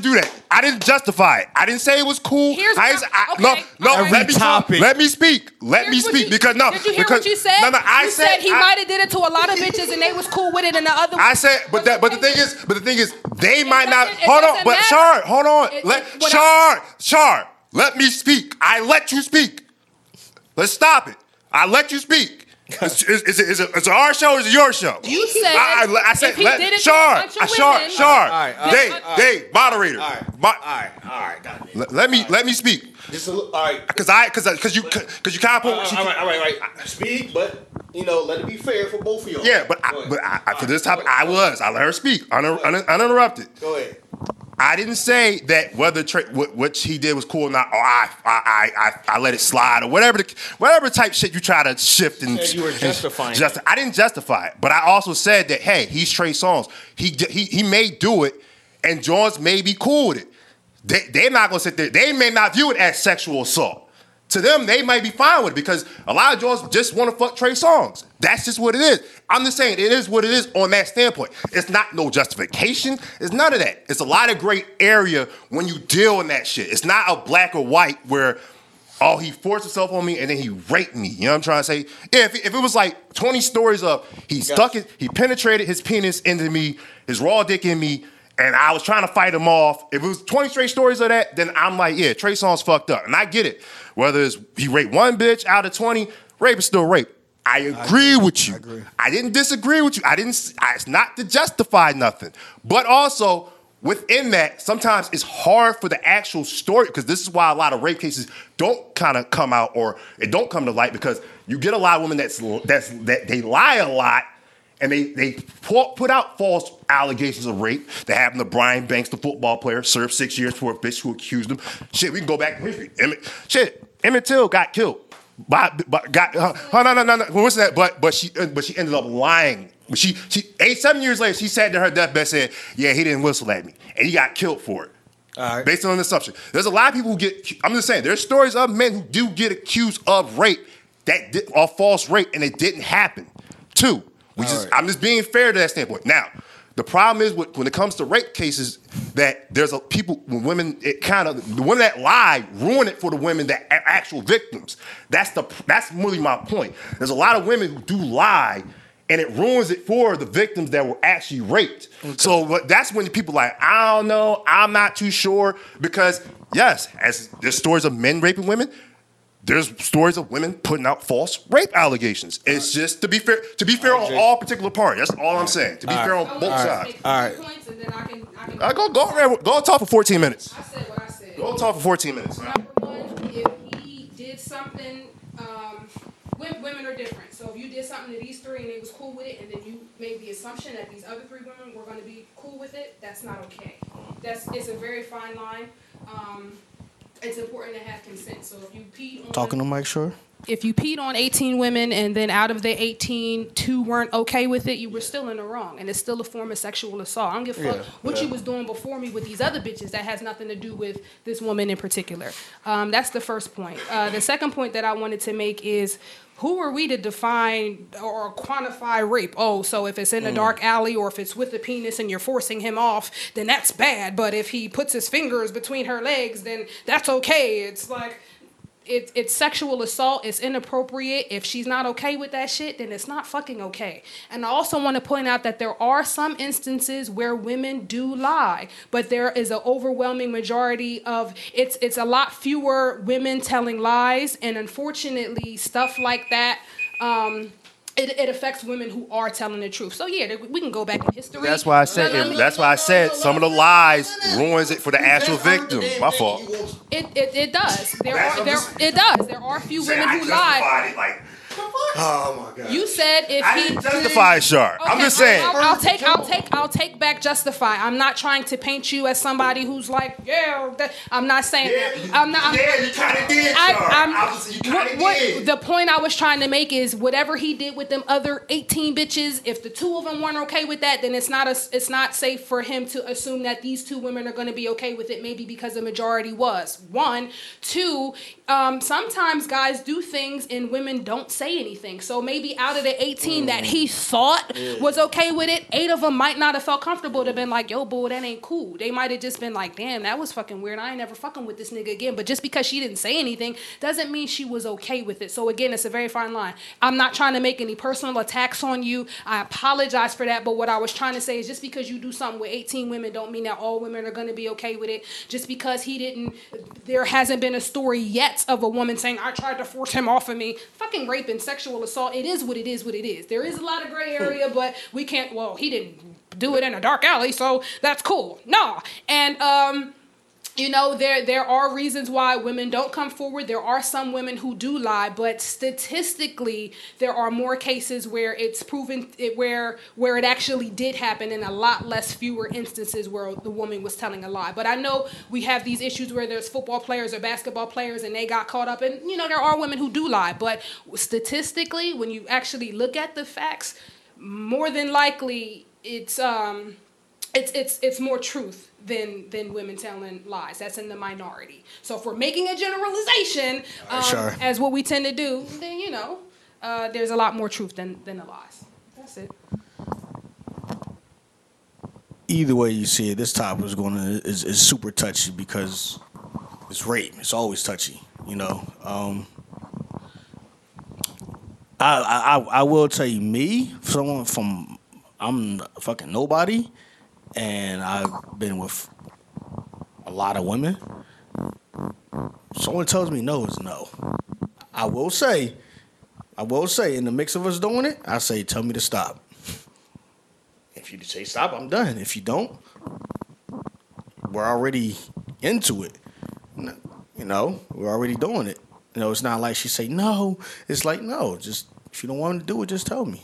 I didn't justify it. I didn't say it was cool. Here's I, what I, I'm- no, okay, no. all right. Let me Topic. Let me speak. Let Here's me what speak you- because no. Did you hear because, what you said? No, no. I you said, said he I, might have did it to a lot of bitches and they was cool with it, and the other. I said, but that, but the thing is, but the thing is, they might not. doesn't- it Hold on, doesn't but matter. Shar, hold on. It- Let it- what Shar, Shar, let me speak. I let you speak. Let's stop it. I let you speak. Is, is, is, it, is, it, is it our show or is it your show? You said I, I, I said if he let did it to Shar, a bunch of Shar, women- Shar. All right, all Dave, right, all right. Dave, moderator. All right, Mo- all right, all right, got it. let, let me let me speak. Just a little, all right. Cause I, cause, cause you, cause you kind of All put. right, all right, all right, all right. Speak, but you know, let it be fair for both of y'all. Yeah, but Go I, ahead. but I, All for right, this topic, go I ahead. was. I let her speak, un, un, uninterrupted. Go ahead. I didn't say that whether Trey, what, what he did was cool or not, or I, I, I, I, I let it slide, or whatever, the, whatever type shit you try to shift and. said you were and justifying Just, it. I didn't justify it, but I also said that hey, he's Trey Songz. He he he may do it, and Jones may be cool with it. They they're not gonna sit there. They may not view it as sexual assault. To them, they might be fine with it because a lot of Jones just want to fuck Trey Songz. That's just what it is. I'm just saying it is what it is on that standpoint. It's not no justification. It's none of that. It's a lot of great area when you deal in that shit. It's not a black or white where, oh, he forced himself on me and then he raped me. You know what I'm trying to say? Yeah, if, if it was like twenty stories of he stuck it, he penetrated his penis into me, his raw dick in me, and I was trying to fight him off. If it was twenty straight stories of that, then I'm like, yeah, Trey Songz fucked up. And I get it. Whether it's he raped one bitch out of twenty, rape is still rape. I agree, I agree with you. I, agree. I didn't disagree with you. I didn't. I, it's not to justify nothing. But also, within that, sometimes it's hard for the actual story, because this is why a lot of rape cases don't kind of come out, or it don't come to light, because you get a lot of women that's that's that they lie a lot. And they they put out false allegations of rape that happened to Brian Banks, the football player, served six years for a bitch who accused him. Shit, we can go back in history. Emmett, shit, Emmett Till got killed. By, by, got uh, oh, no no no no. What's that? But but she uh, but she ended up lying. She she eight seven years later she sat in her deathbed and said, yeah, he didn't whistle at me, and he got killed for it. All right. Based on an assumption. There's a lot of people who get. I'm just saying. There's stories of men who do get accused of rape that did, or false rape, and it didn't happen. Two. We All just, right. I'm just being fair to that standpoint. Now, the problem is with, when it comes to rape cases, that there's a people, when women, it kind of, the women that lie ruin it for the women that are actual victims. That's the that's really my point. There's a lot of women who do lie, and it ruins it for the victims that were actually raped. Okay. So that's when people are like, I don't know, I'm not too sure, because yes, as there's stories of men raping women, there's stories of women putting out false rape allegations. It's just to be fair, to be fair on all particular parties. That's all I'm saying. To be fair on both sides. All right. Points and then I can, I can All right, go go ahead, go and talk for fourteen minutes. I said what I said. Go and talk for fourteen minutes. Number one, if he did something, um, women are different. So if you did something to these three and they was cool with it, and then you made the assumption that these other three women were going to be cool with it, that's not okay. That's it's a very fine line. Um, It's important to have consent. So if you peed on Talking to Mike Shore? If you peed on eighteen women and then out of the eighteen, two weren't okay with it, you were still in the wrong, and it's still a form of sexual assault. I don't give a fuck Yeah, what yeah. you was doing before me with these other bitches. That has nothing to do with this woman in particular. Um, that's the first point. Uh, the second point that I wanted to make is, who are we to define or quantify rape? Oh, so if it's in a dark alley or if it's with a penis and you're forcing him off, then that's bad. But if he puts his fingers between her legs, then that's okay. It's like, it, it's sexual assault. It's inappropriate. If she's not okay with that shit, then it's not fucking okay. And I also want to point out that there are some instances where women do lie, but there is an overwhelming majority of, it's it's a lot fewer women telling lies, and unfortunately, stuff like that, um, It, it affects women who are telling the truth. So yeah, we can go back in history. That's why I said. It, that's why I said some of the lies ruins it for the actual victim. My fault. It it, it does. There are there it does. There are a few women who lie. Like, Oh my God. You said if I he didn't justify Shar. I'm Okay, just saying. I'll, I'll take, I'll take, I'll take back justify. I'm not trying to paint you as somebody who's like, yeah. That, I'm not saying. that. I'm not. I'm, yeah, you kind of did, I, Shar. I'm, Obviously, you kind what, of what, did. the point I was trying to make is whatever he did with them other eighteen bitches, if the two of them weren't okay with that, then it's not a, it's not safe for him to assume that these two women are going to be okay with it. Maybe because the majority was. One, two. Um, sometimes guys do things and women don't say anything. thing. So maybe out of the eighteen mm. that he thought yeah. was okay with it, eight of them might not have felt comfortable to have been like, yo, boo, that ain't cool. They might have just been like, damn, that was fucking weird. I ain't never fucking with this nigga again. But just because she didn't say anything doesn't mean she was okay with it. So again, it's a very fine line. I'm not trying to make any personal attacks on you. I apologize for that. But what I was trying to say is just because you do something with eighteen women don't mean that all women are going to be okay with it. Just because he didn't, there hasn't been a story yet of a woman saying, I tried to force him off of me. Fucking rape and sexual assault, it is what it is what it is. There is a lot of gray area, but we can't, well, he didn't do it in a dark alley, so that's cool. No. And, um... You know, there there are reasons why women don't come forward. There are some women who do lie, but statistically, there are more cases where it's proven it, where where it actually did happen, and a lot less fewer instances where the woman was telling a lie. But I know we have these issues where there's football players or basketball players, and they got caught up, and you know there are women who do lie. But statistically, when you actually look at the facts, more than likely it's um it's it's it's more truth than than women telling lies. That's in the minority. So if we're making a generalization, um, sure. as what we tend to do, then you know, uh, there's a lot more truth than than the lies. That's it. Either way you see it, this topic is going to is, is super touchy because it's rape. It's always touchy, you know. Um, I, I I will tell you, me, someone from I'm fucking nobody. And I've been with a lot of women. Someone tells me no is no. I will say, I will say, in the mix of us doing it, I say, tell me to stop. If you say stop, I'm done. If you don't, we're already into it. You know, we're already doing it. You know, it's not like she say no. It's like, no, just, if you don't want to do it, just tell me.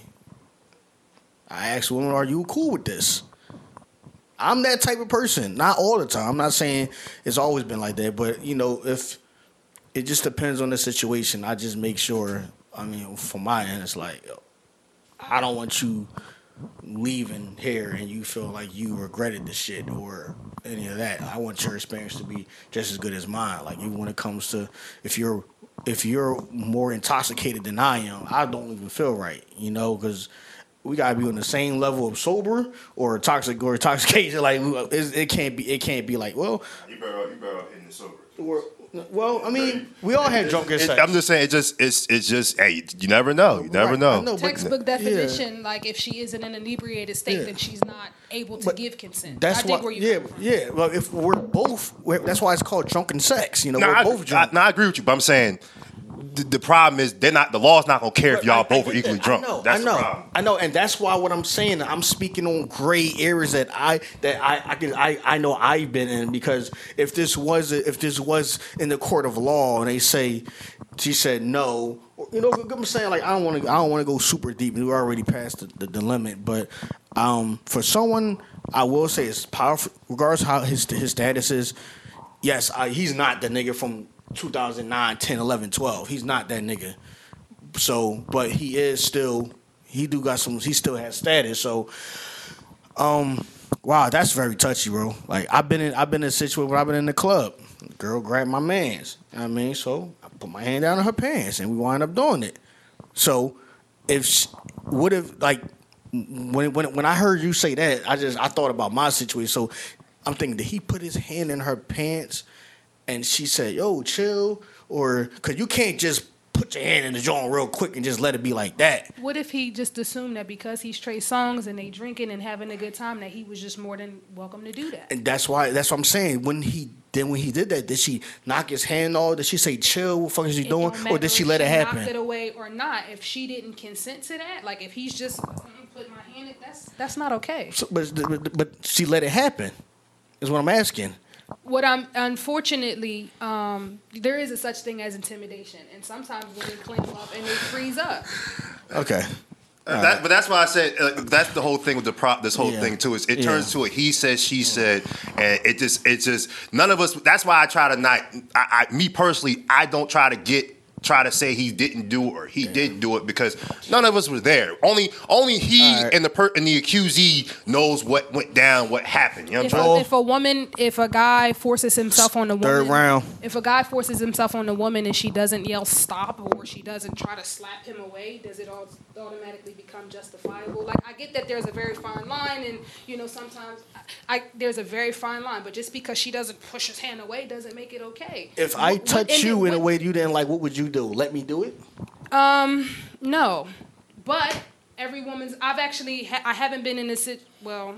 I ask women, are you cool with this? I'm that type of person. Not all the time. I'm not saying it's always been like that, but you know, if it just depends on the situation, I just make sure. I mean, from my end, it's like I don't want you leaving here and you feel like you regretted the shit or any of that. I want your experience to be just as good as mine. Like even when it comes to if you're if you're more intoxicated than I am, I don't even feel right. You know, because we gotta be on the same level of sober or toxic or intoxication. Like it, it can't be. It can't be like well. You better. You better in the sober. Or, well, I mean, we all had drunken sex. I'm just saying, it just it's it's just hey, you never know. You never right. know. know Textbook definition, yeah. Like if she is in an inebriated state, yeah. then she's not able to but give consent. That's I why. dig where you yeah, come from. yeah. Well, if we're both, we're, that's why it's called drunken sex. You know, no, we're I, both drunk. I, no, I agree with you, but I'm saying. The, the problem is they're not. The law's not gonna care if y'all I, both I are equally that. drunk. I know, That's I know, the problem. I know, and that's why what I'm saying. I'm speaking on gray areas that I that I I can I, I know I've been in because if this was if this was in the court of law and they say she said no, you know, I'm saying like I don't want to I don't want to go super deep. We're already past the, the, the limit, but um, for someone I will say it's powerful regardless how his his status is. Yes, I, he's not the nigga from two thousand nine, ten, eleven, twelve. He's not that nigga. So, but he is still, he do got some, he still has status. So, um, wow, that's very touchy, bro. Like, I've been in, I've been in a situation where I've been in the club. Girl grabbed my mans. You know what I mean? So, I put my hand down on her pants and we wind up doing it. So, if, she, what if, like, when, when, when I heard you say that, I just, I thought about my situation. So, I'm thinking, did he put his hand in her pants? And she said, yo, chill. Or, because you can't just put your hand in the joint real quick and just let it be like that. What if he just assumed that because he's Trey Songz and they drinking and having a good time that he was just more than welcome to do that? And that's why, that's what I'm saying. When he, then when he did that, did she knock his hand off? Did she say, chill, what the fuck is he it doing? Or did she let it happen? Knocked it away or not. If she didn't consent to that, like if he's just put my hand in, that's, that's not okay. So, but, but, but she let it happen, is what I'm asking. What I'm unfortunately, um, there is a such thing as intimidation, and sometimes women cling up and they freeze up. Okay, uh, that, but that's why I said uh, that's the whole thing with the prop. This whole yeah. thing too is it yeah. turns to a he said she said, and it just it just none of us. That's why I try to not. I, I me personally, I don't try to get try to say he didn't do it or he did do it because none of us was there. Only only he All right. and the per- and the accusee knows what went down, what happened. You know what If I'm a, trying to if a woman, if a guy forces himself on a woman, Third round. if a guy forces himself on a woman and she doesn't yell stop or she doesn't try to slap him away, does it all automatically become justifiable? Like I get that there's a very fine line, and you know sometimes I, I there's a very fine line, but just because she doesn't push his hand away doesn't make it okay. If I What- touch and you then in a what- way you didn't like, what would you do? Let me do it? No, but every woman's. I've actually. Ha- I haven't been in a sit. Well,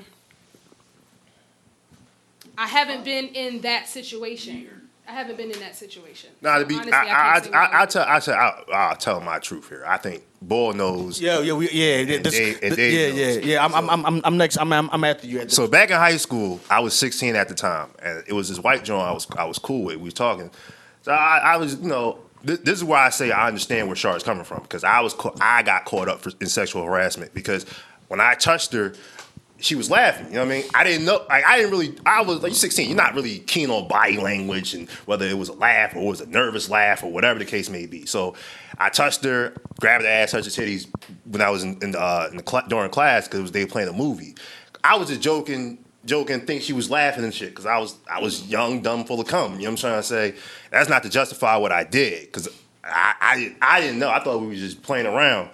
I haven't been in that situation. I haven't been in that situation. Nah, to be, Honestly, I, I, can't I, say I, what I tell, I tell, I, I'll tell my truth here. I think Bull knows. Yeah, yeah, we, yeah. And this, Dave- and th- Dave yeah, knows. yeah, yeah. I'm, I'm, I'm, I'm, I'm next. I'm, I'm, I'm after you. At this. So back in high school, I was sixteen at the time, and it was this white joint I was, I was cool with. We was talking. So I, I was, you know, this, this is why I say I understand where Charlotte's coming from because I was, ca- I got caught up for, in sexual harassment because when I touched her, she was laughing. You know what I mean? I didn't know. Like I didn't really. I was like you're sixteen. You're not really keen on body language and whether it was a laugh or it was a nervous laugh or whatever the case may be. So I touched her, grabbed her ass, touched her titties when I was in, in the, uh, in the cl- during class because they were playing a movie. I was just joking, joking, think she was laughing and shit because I was I was young, dumb, full of cum. You know what I'm trying to say? That's not to justify what I did because I I, didn't- I didn't know. I thought we were just playing around.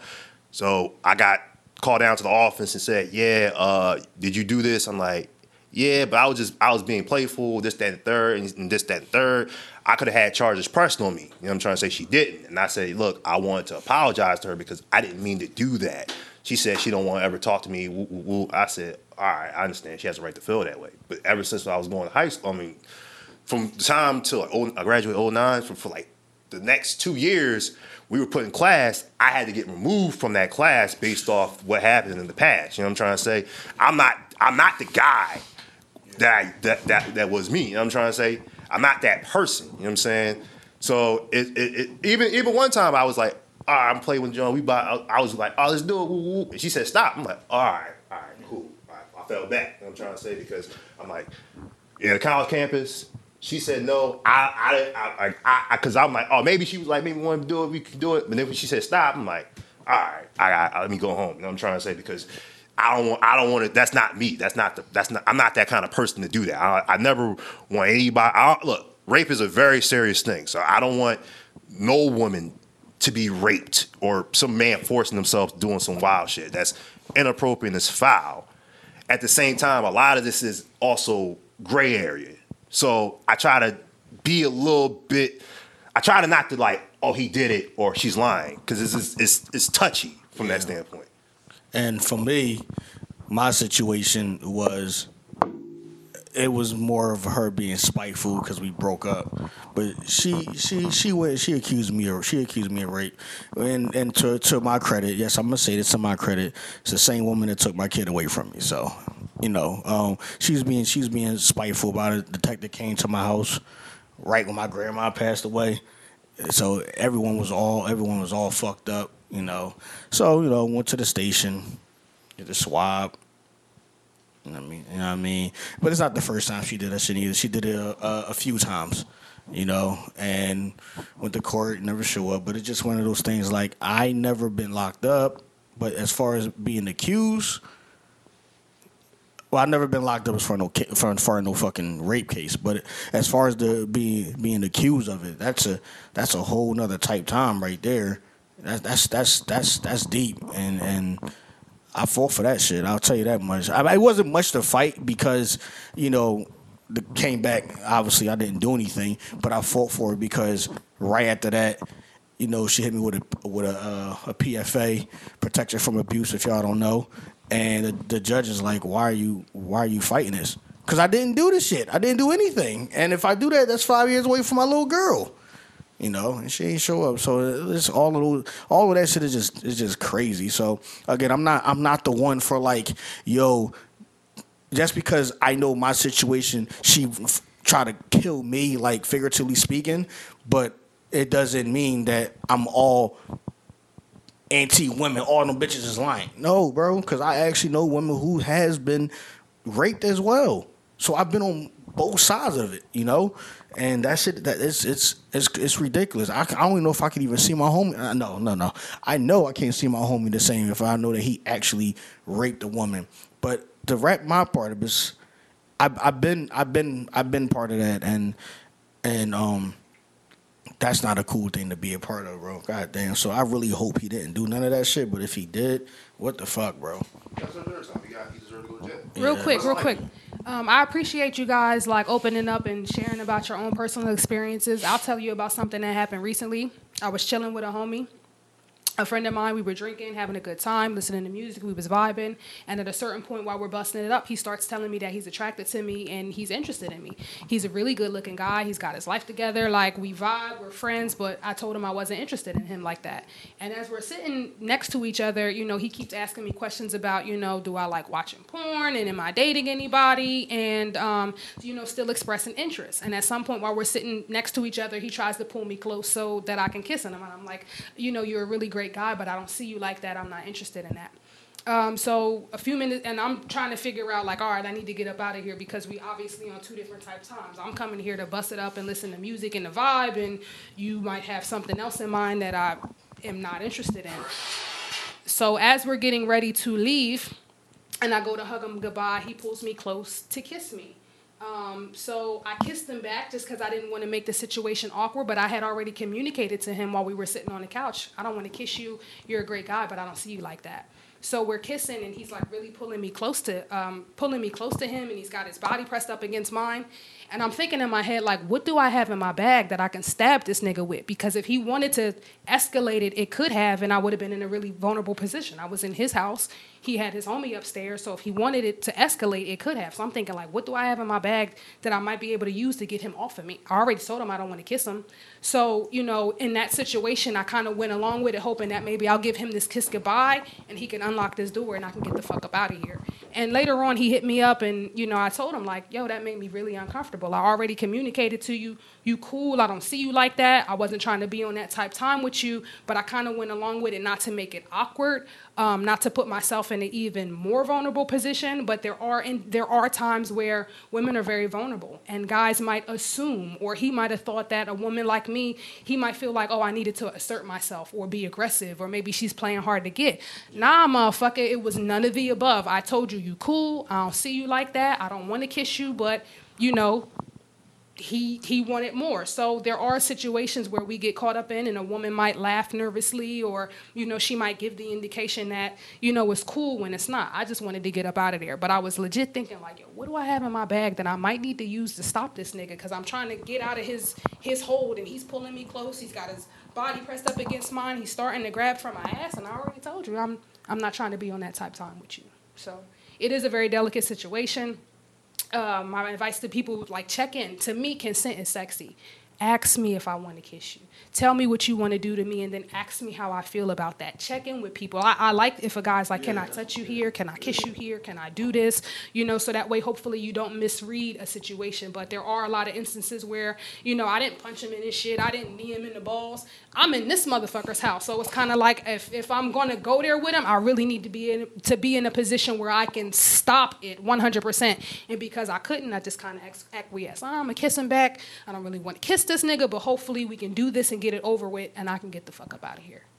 So I got called down to the office and said, yeah, uh, did you do this? I'm like, yeah, but I was just, I was being playful, this, that, and third, and, and this, that, and third. I could have had charges pressed on me. You know what I'm trying to say? She didn't. And I said, look, I wanted to apologize to her because I didn't mean to do that. She said she don't want to ever talk to me. Woo, woo, woo. I said, all right, I understand. She has a right to feel that way. But ever since I was going to high school, I mean, from the time till like, oh, I graduated oh nine, for, for like the next two years, we were put in class, I had to get removed from that class based off what happened in the past. You know what I'm trying to say? I'm not I'm not the guy that I, that, that that was me. You know what I'm trying to say? I'm not that person. You know what I'm saying? So it, it, it even even one time I was like, all right, I'm playing with John. We bought, I, I was like, oh, let's do it. Woo, woo. And she said, stop. I'm like, all right, all right, cool. All right. I fell back. You know what I'm trying to say? Because I'm like, yeah, the college campus. She said no. I, I, I, I, I, cause I'm like, oh, maybe she was like, maybe we want to do it. We can do it. But then when she said stop, I'm like, all right, I, I, let me go home. You know what I'm trying to say? Because I don't want, I don't want to. That's not me. That's not the. That's not. I'm not that kind of person to do that. I, I never want anybody. I, look, rape is a very serious thing. So I don't want no woman to be raped or some man forcing themselves doing some wild shit. That's inappropriate and it's foul. At the same time, a lot of this is also gray area. So I try to be a little bit, I try to not to like, oh, he did it or she's lying. Because it's, it's, it's, it's touchy from that standpoint. And for me, my situation was, it was more of her being spiteful because we broke up. But she she she went she accused me of she accused me of rape. And and to to my credit, yes, I'm gonna say this to my credit, it's the same woman that took my kid away from me. So, you know, um, she was being she was being spiteful about it. The detective came to my house right when my grandma passed away. So everyone was all everyone was all fucked up, you know. So, you know, went to the station, did the swab. You know what I mean? You know what I mean? But it's not the first time she did that shit either. She did it a, a, a few times, you know, and went to court, never show up. But it's just one of those things like I never been locked up, but as far as being accused, well, I've never been locked up as for no for, for no fucking rape case. But as far as the being being accused of it, that's a that's a whole nother type time right there. That's that's that's that's that's deep and and. I fought for that shit. I'll tell you that much. I, it wasn't much to fight because, you know, the, came back. Obviously, I didn't do anything, but I fought for it because right after that, you know, she hit me with a with a, uh, a P F A, protection from abuse. If y'all don't know, and the, the judge is like, "Why are you Why are you fighting this?" Because I didn't do this shit. I didn't do anything, and if I do that, that's five years away from my little girl. You know, and she ain't show up. So it's all of those, all of that shit is just is just crazy. So again, I'm not I'm not the one for like, yo, just because I know my situation, she f- try to kill me, like figuratively speaking, but it doesn't mean that I'm all anti-women. All them bitches is lying. No, bro, because I actually know women who has been raped as well. So I've been on both sides of it, you know, and that's it. That it's it's it's it's ridiculous. I, I don't even know if I could even see my homie. Uh, no, no, no. I know I can't see my homie the same if I know that he actually raped a woman. But to wrap my part of this, I've, I've been I've been I've been part of that, and and um. That's not a cool thing to be a part of, bro. God damn. So I really hope he didn't do none of that shit. But if he did, what the fuck, bro? That's what there's time. He got. He deserved to go to jail. Real Yeah. quick, real quick. Um, I appreciate you guys like opening up and sharing about your own personal experiences. I'll tell you about something that happened recently. I was chilling with a homie, a friend of mine. We were drinking, having a good time, listening to music. We was vibing. And at a certain point while we're busting it up, he starts telling me that he's attracted to me and he's interested in me. He's a really good looking guy. He's got his life together. Like, we vibe, we're friends, but I told him I wasn't interested in him like that. And as we're sitting next to each other, you know, he keeps asking me questions about, you know, do I like watching porn and am I dating anybody? And, um, you know, still expressing interest. And at some point while we're sitting next to each other, he tries to pull me close so that I can kiss him. And I'm like, you know, you're a really great guy, but I don't see you like that. I'm not interested in that. Um, so a few minutes, and I'm trying to figure out, like, all right, I need to get up out of here because we obviously on two different type times. I'm coming here to bust it up and listen to music and the vibe, and you might have something else in mind that I am not interested in. So as we're getting ready to leave, and I go to hug him goodbye, he pulls me close to kiss me. Um, so I kissed him back just because I didn't want to make the situation awkward, but I had already communicated to him while we were sitting on the couch. I don't want to kiss you. You're a great guy, but I don't see you like that. So we're kissing, and he's like really pulling me close to, um, pulling me close to him, and he's got his body pressed up against mine. And I'm thinking in my head, like, what do I have in my bag that I can stab this nigga with? Because if he wanted to escalate it, it could have, and I would have been in a really vulnerable position. I was in his house. He had his homie upstairs, so if he wanted it to escalate, it could have. So I'm thinking, like, what do I have in my bag that I might be able to use to get him off of me? I already told him I don't want to kiss him. So, you know, in that situation, I kind of went along with it, hoping that maybe I'll give him this kiss goodbye, and he can unlock this door, and I can get the fuck up out of here. And later on, he hit me up, and, you know, I told him, like, yo, that made me really uncomfortable. I already communicated to you, you cool, I don't see you like that. I wasn't trying to be on that type time with you, but I kind of went along with it not to make it awkward, um, not to put myself in an even more vulnerable position, but there are in, there are times where women are very vulnerable, and guys might assume, or he might have thought that a woman like me, he might feel like, oh, I needed to assert myself or be aggressive, or maybe she's playing hard to get. Nah, motherfucker, it was none of the above. I told you, you cool, I don't see you like that, I don't want to kiss you, but, you know, he he wanted more. So there are situations where we get caught up in, and a woman might laugh nervously, or, you know, she might give the indication that, you know, it's cool when it's not. I just wanted to get up out of there. But I was legit thinking, like, yo, what do I have in my bag that I might need to use to stop this nigga? Because I'm trying to get out of his his hold, and he's pulling me close. He's got his body pressed up against mine. He's starting to grab from my ass, and I already told you, I'm I'm not trying to be on that type time with you. So it is a very delicate situation. Uh, my advice to people, like, check in. To me, consent is sexy. Ask me if I want to kiss you. Tell me what you want to do to me, and then ask me how I feel about that. Check in with people. I, I like if a guy's like, can I touch you here? Can I kiss you here? Can I do this? You know, so that way, hopefully, you don't misread a situation. But there are a lot of instances where, you know, I didn't punch him in his shit. I didn't knee him in the balls. I'm in this motherfucker's house. So it's kind of like, if, if I'm going to go there with him, I really need to be in to be in a position where I can stop it one hundred percent. And because I couldn't, I just kind of acquiesced. I'm going to kiss him back. I don't really want to kiss this nigga, but hopefully we can do this and get it over with, and I can get the fuck up out of here.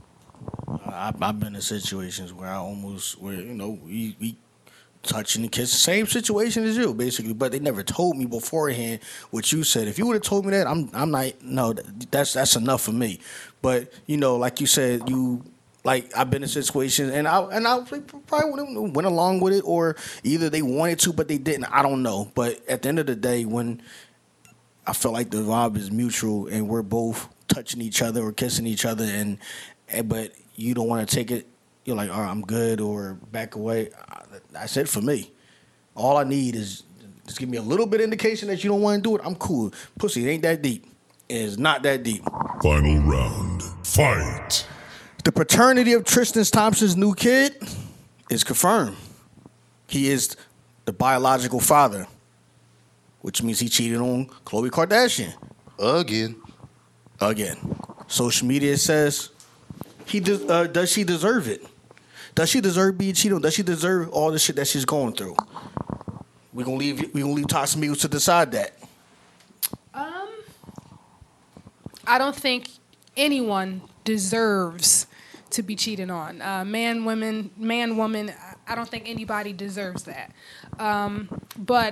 I, I've been in situations where I almost, where, you know, we, we touching and kissing, same situation as you, basically, but they never told me beforehand what you said. If you would have told me that, I'm I'm not, no, that's that's enough for me. But, you know, like you said, you, like, I've been in situations, and I and I probably wouldn't went along with it, or either they wanted to, but they didn't. I don't know. But at the end of the day, when I feel like the vibe is mutual, and we're both touching each other or kissing each other, and, and but you don't want to take it, you're like, all right, I'm good, or back away. That's it for me. All I need is just give me a little bit of indication that you don't want to do it. I'm cool. Pussy, it ain't that deep. It's not that deep. Final round. Fight. The paternity of Tristan Thompson's new kid is confirmed. He is the biological father, which means he cheated on Khloe Kardashian. Again. Again. Social media says, he de- uh, does she deserve it? Does she deserve being cheated on? Does she deserve all the shit that she's going through? We gonna leave. We gonna leave Toxic Amigos to decide that. Um, I don't think anyone deserves to be cheated on. Uh, man, women, man, woman. I don't think anybody deserves that. Um, but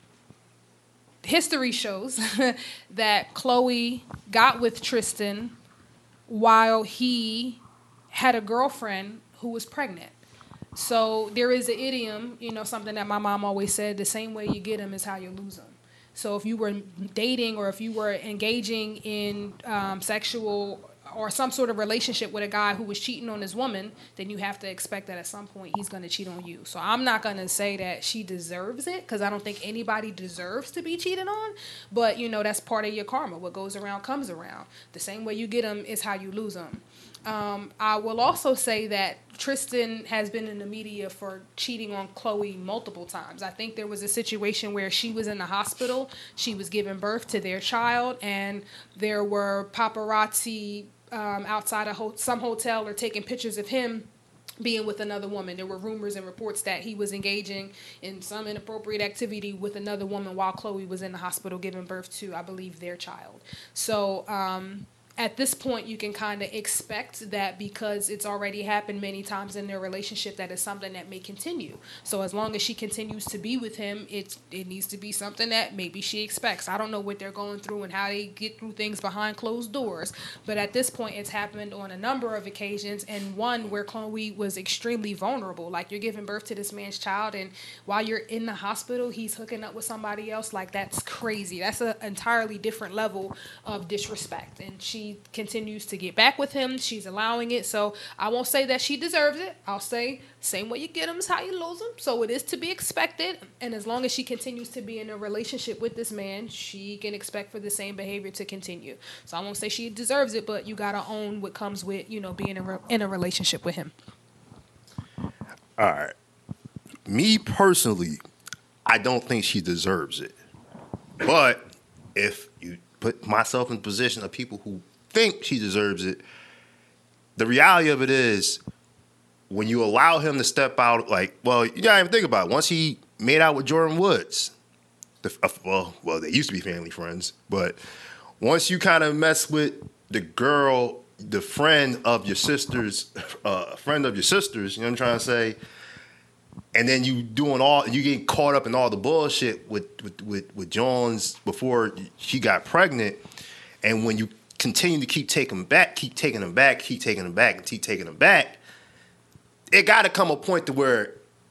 history shows that Chloe got with Tristan while he had a girlfriend who was pregnant. So there is an idiom, you know, something that my mom always said, the same way you get them is how you lose them. So if you were dating or if you were engaging in um, sexual or some sort of relationship with a guy who was cheating on his woman, then you have to expect that at some point he's going to cheat on you. So I'm not going to say that she deserves it, because I don't think anybody deserves to be cheated on. But, you know, that's part of your karma. What goes around comes around. The same way you get them is how you lose them. Um, I will also say that Tristan has been in the media for cheating on Chloe multiple times. I think there was a situation where she was in the hospital. She was giving birth to their child, and there were paparazzi um, outside of ho- some hotel or taking pictures of him being with another woman. There were rumors and reports that he was engaging in some inappropriate activity with another woman while Chloe was in the hospital giving birth to, I believe, their child. So, um... at this point, you can kind of expect that because it's already happened many times in their relationship, that is something that may continue. So as long as she continues to be with him, it it needs to be something that maybe she expects. I don't know what they're going through and how they get through things behind closed doors. But at this point, it's happened on a number of occasions, and one where Chloe was extremely vulnerable. Like, you're giving birth to this man's child, and while you're in the hospital, he's hooking up with somebody else. Like, that's crazy. That's an entirely different level of disrespect. And she continues to get back with him. She's allowing it. So I won't say that she deserves it. I'll say same way you get them is how you lose them. So it is to be expected. And as long as she continues to be in a relationship with this man, she can expect for the same behavior to continue. So I won't say she deserves it, but you got to own what comes with, you know, being in a, re- in a relationship with him. All right. Me personally, I don't think she deserves it. But if you put myself in the position of people who think she deserves it, the reality of it is, when you allow him to step out, like, well, you gotta even think about it. Once he made out with Jordan Woods, the, uh, well, well, they used to be family friends, but once you kind of mess with the girl, the friend of your sister's, uh, friend of your sister's, you know what I'm trying to say, and then you doing all, you getting caught up in all the bullshit with with with, with Jones before she got pregnant, and when you continue to keep taking them back, keep taking them back, keep taking them back, and keep taking them back, it got to come a point to where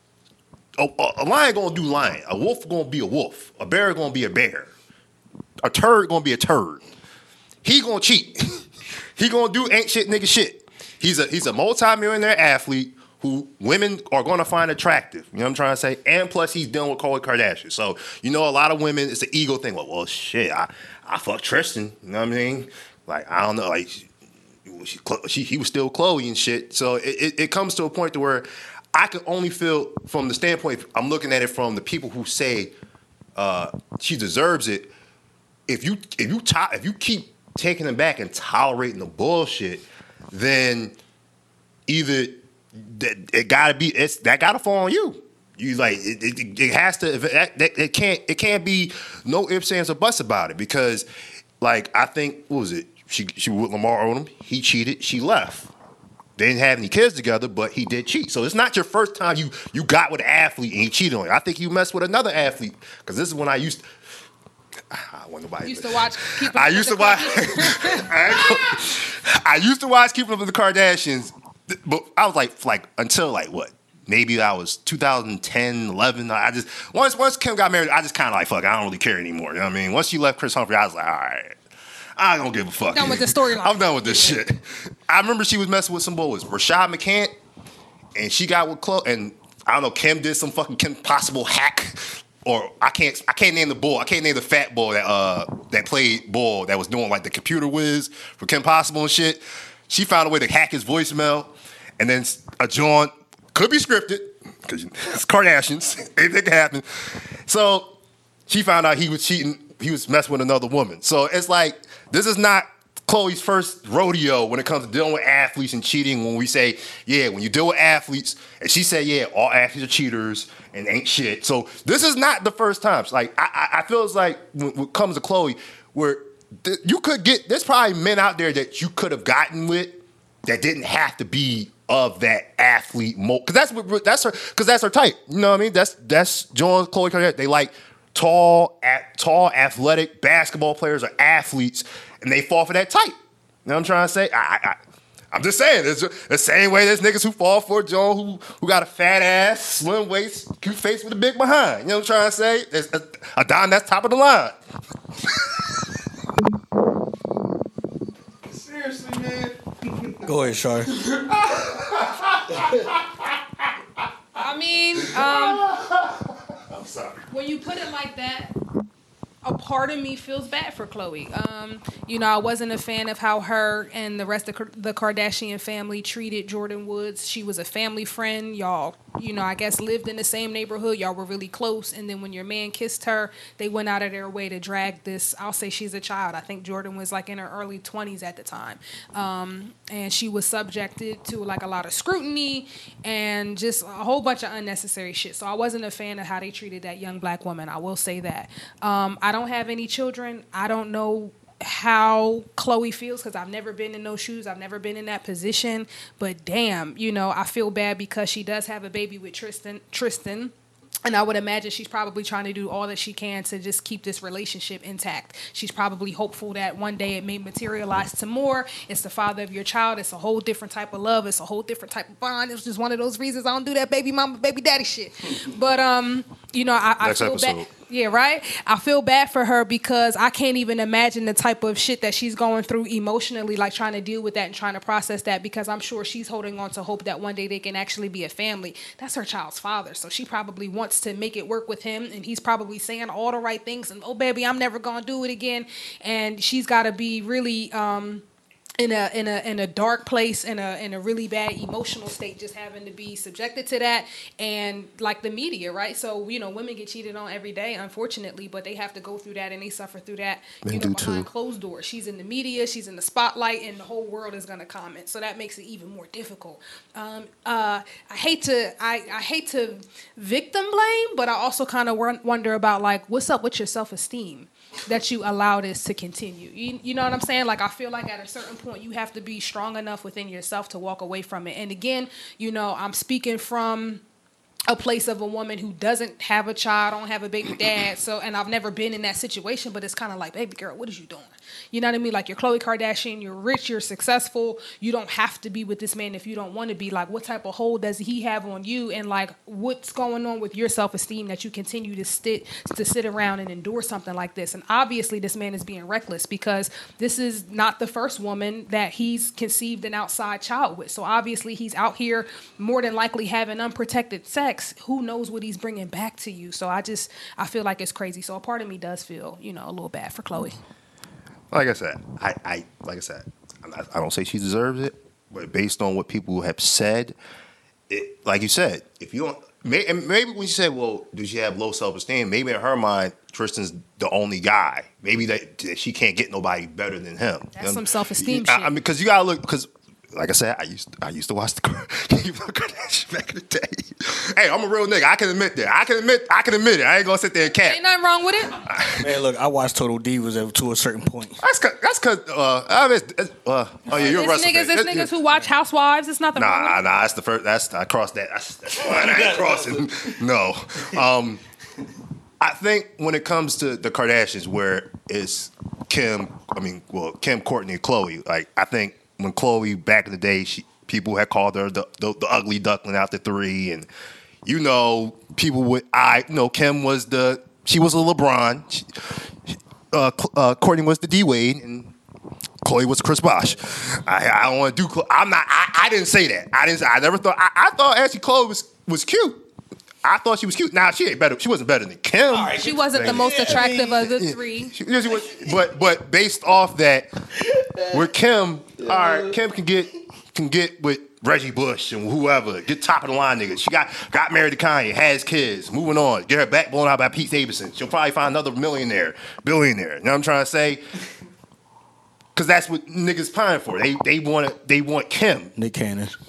a, a, a lion gonna do lion, a wolf gonna be a wolf, a bear gonna be a bear, a turd gonna be a turd. He gonna cheat. He gonna do ain't shit nigga shit. He's a he's a multi-millionaire athlete who women are going to find attractive. You know what I'm trying to say? And plus, he's dealing with Khloe Kardashian. So, you know, a lot of women, it's an ego thing. Well, well shit, I, I fucked Tristan. You know what I mean? Like, I don't know. Like, she, she, he was still Khloe and shit. So it, it, it comes to a point to where I can only feel, from the standpoint, I'm looking at it from the people who say uh, she deserves it. If you if you to, if you keep taking them back and tolerating the bullshit, then either that it gotta be it's that gotta fall on you. You like it. It, it has to. That, that, it can't. It can't be no ifs, ands, or buts about it. Because, like, I think what was it? She she was with Lamar Odom. He cheated. She left. They didn't have any kids together, but he did cheat. So it's not your first time you you got with an athlete and he cheated on you. I think you messed with another athlete, because this is when I used. To, I want nobody. Used to watch. Keeping I Up used with to the watch. Kardashians. I used to watch Keeping Up with the Kardashians, but I was like, like until like what? Maybe I was two thousand ten, eleven. I just once once Kim got married, I just kind of like fuck. I don't really care anymore. You know what I mean? Once she left Chris Humphrey, I was like, all right, I don't give a fuck. Done with the storyline. I'm done with this shit. I remember she was messing with some boys, Rashad McCants, and she got with Chloe. And I don't know, Kim did some fucking Kim Possible hack. Or I can't I can't name the boy. I can't name the fat boy that uh that played ball that was doing like the computer whiz for Kim Possible and shit. She found a way to hack his voicemail, and then a John could be scripted because it's Kardashians. Anything can happen. So she found out he was cheating. He was messing with another woman. So it's like this is not Chloe's first rodeo when it comes to dealing with athletes and cheating. When we say, yeah, when you deal with athletes, and she said, yeah, all athletes are cheaters. and ain't shit. So this is not the first time. So like I, I I feel it's like when, when it comes to Chloe, where th- you could get there's probably men out there that you could have gotten with that didn't have to be of that athlete mo because that's what that's her because that's her type. You know what I mean? That's that's John Chloe Kardashian. They like tall, at, tall, athletic basketball players or athletes, and they fall for that type. You know what I'm trying to say? I, I, I I'm just saying, it's the same way there's niggas who fall for John who who got a fat ass, slim waist, cute face with a big behind. You know what I'm trying to say? There's a, a Don that's top of the line. Seriously, man. Go ahead, Shar. I mean, um, I'm sorry. when you put it like that, a part of me feels bad for Chloe. Um, you know, I wasn't a fan of how her and the rest of the Kardashian family treated Jordyn Woods. She was a family friend. Y'all, you know, I guess lived in the same neighborhood. Y'all were really close. And then when your man kissed her, they went out of their way to drag this. I'll say she's a child. I think Jordyn was like in her early twenties at the time. Um, and she was subjected to like a lot of scrutiny and just a whole bunch of unnecessary shit. So I wasn't a fan of how they treated that young black woman. I will say that. Um, I don't have any children. I don't know how Chloe feels because I've never been in those shoes. I've never been in that position. But damn, you know, I feel bad because she does have a baby with Tristan. Tristan. And I would imagine she's probably trying to do all that she can to just keep this relationship intact. She's probably hopeful that one day it may materialize to more. It's the father of your child. It's a whole different type of love. It's a whole different type of bond. It's just one of those reasons I don't do that baby mama, baby daddy shit. But, um, you know, I, I Next feel episode. bad. Yeah, right? I feel bad for her because I can't even imagine the type of shit that she's going through emotionally, like trying to deal with that and trying to process that, because I'm sure she's holding on to hope that one day they can actually be a family. That's her child's father, so she probably wants to make it work with him, and he's probably saying all the right things, and, oh, baby, I'm never going to do it again, and she's got to be really... Um, in a in a in a dark place, in a in a really bad emotional state, just having to be subjected to that, and like the media, right? So you know, women get cheated on every day, unfortunately, but they have to go through that and they suffer through that. Men you know, do behind too. closed doors. She's in the media, she's in the spotlight, and the whole world is gonna comment. So that makes it even more difficult. Um, uh, I hate to I, I hate to victim blame, but I also kind of wonder about like what's up with your self esteem that you allow this to continue. You, you know what I'm saying? Like, I feel like at a certain point, you have to be strong enough within yourself to walk away from it. And again, you know, I'm speaking from a place of a woman who doesn't have a child, don't have a baby dad. So, and I've never been in that situation, but it's kind of like, baby girl, what is you doing? You know what I mean? Like, you're Khloe Kardashian, you're rich, you're successful. You don't have to be with this man if you don't want to be. Like, what type of hold does he have on you? And like, what's going on with your self-esteem that you continue to sit to sit around and endure something like this? And obviously, this man is being reckless because this is not the first woman that he's conceived an outside child with. So obviously, he's out here more than likely having unprotected sex. Who knows what he's bringing back to you? So I just, I feel like it's crazy. So a part of me does feel, you know, a little bad for Khloe. Like I said, I, I like I said, I'm not, I don't say she deserves it, but based on what people have said, it, like you said, if you don't, may, and maybe when you say, well, does she have low self-esteem? Maybe in her mind, Tristan's the only guy. Maybe that, that she can't get nobody better than him. That's You know? some self-esteem I, shit. I mean, because you gotta look, because like I said, I used I used to watch the Kardashians back in the day. Hey, I'm a real nigga. I can admit that. I can admit. I can admit it. I ain't gonna sit there and cap. Ain't nothing wrong with it. Man, look, I watched Total Divas to a certain point. That's cause, that's cause uh, I mean, it's, uh oh yeah, you're a It's wrestler. niggas, it's It- niggas who watch Housewives. It's nothing wrong with Nah, it. nah, that's the first. That's I crossed that. That's, that's fine. I ain't crossing. No, um, I think when it comes to the Kardashians, where it's Kim, I mean, well, Kim, Kourtney, and Khloe. Like, I think when Khloe back in the day, she people had called her the, the the ugly duckling out the three, and you know, people would I you know Kim was the she was a LeBron, she, uh, uh, Kourtney was the D Wade, and Khloe was Chris Bosh. I, I don't want to do. Khloe. I'm not. I, I didn't say that. I didn't. I never thought. I, I thought actually Khloe was was cute. I thought she was cute. Now she ain't better. She wasn't better than Kim. She wasn't the most attractive of the three. She, she was, but but based off that, with Kim, all right, Kim can get can get with Reggie Bush and whoever, get top of the line niggas. She got got married to Kanye, has kids, moving on, get her back blown out by Pete Davidson. She'll probably find another millionaire, billionaire. You know what I'm trying to say? Because that's what niggas pine for. They they want they want Kim. Nick Cannon.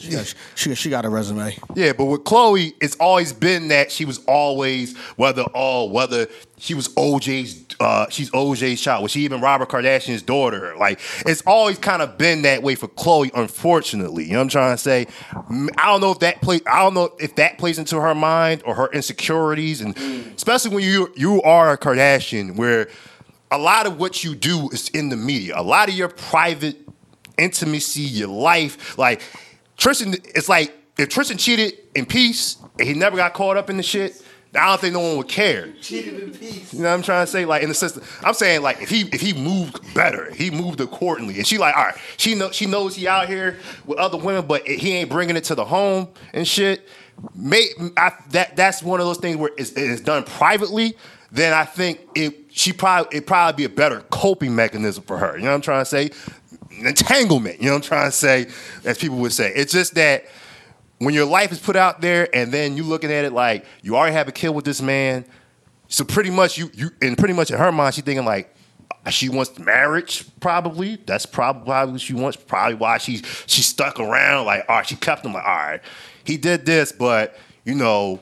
She got, she, she got a resume. Yeah, but with Chloe, it's always been that she was always whether oh whether she was O J's uh, she's O J's child, was she even Robert Kardashian's daughter? Like it's always kind of been that way for Chloe. Unfortunately, you know what I'm trying to say. I don't know if that play. I don't know if that plays into her mind or her insecurities, and especially when you you are a Kardashian, where a lot of what you do is in the media. A lot of your private intimacy, your life, like. Tristan, it's like if Tristan cheated in peace and he never got caught up in the shit, I don't think no one would care. Cheated in peace. You know what I'm trying to say? Like in the system, I'm saying like if he if he moved better, he moved accordingly, and she like, all right, she know she knows he out here with other women, but he ain't bringing it to the home and shit. May, I, that that's one of those things where it's, it's done privately. Then I think it she probably it probably be a better coping mechanism for her. You know what I'm trying to say? Entanglement, you know what I'm trying to say, as people would say. It's just that when your life is put out there and then you looking at it like you already have a kid with this man, so pretty much you you and pretty much in her mind she's thinking like she wants marriage, probably. That's probably what she wants, probably why she she stuck around, like, all right, she kept him like, all right, he did this, but you know,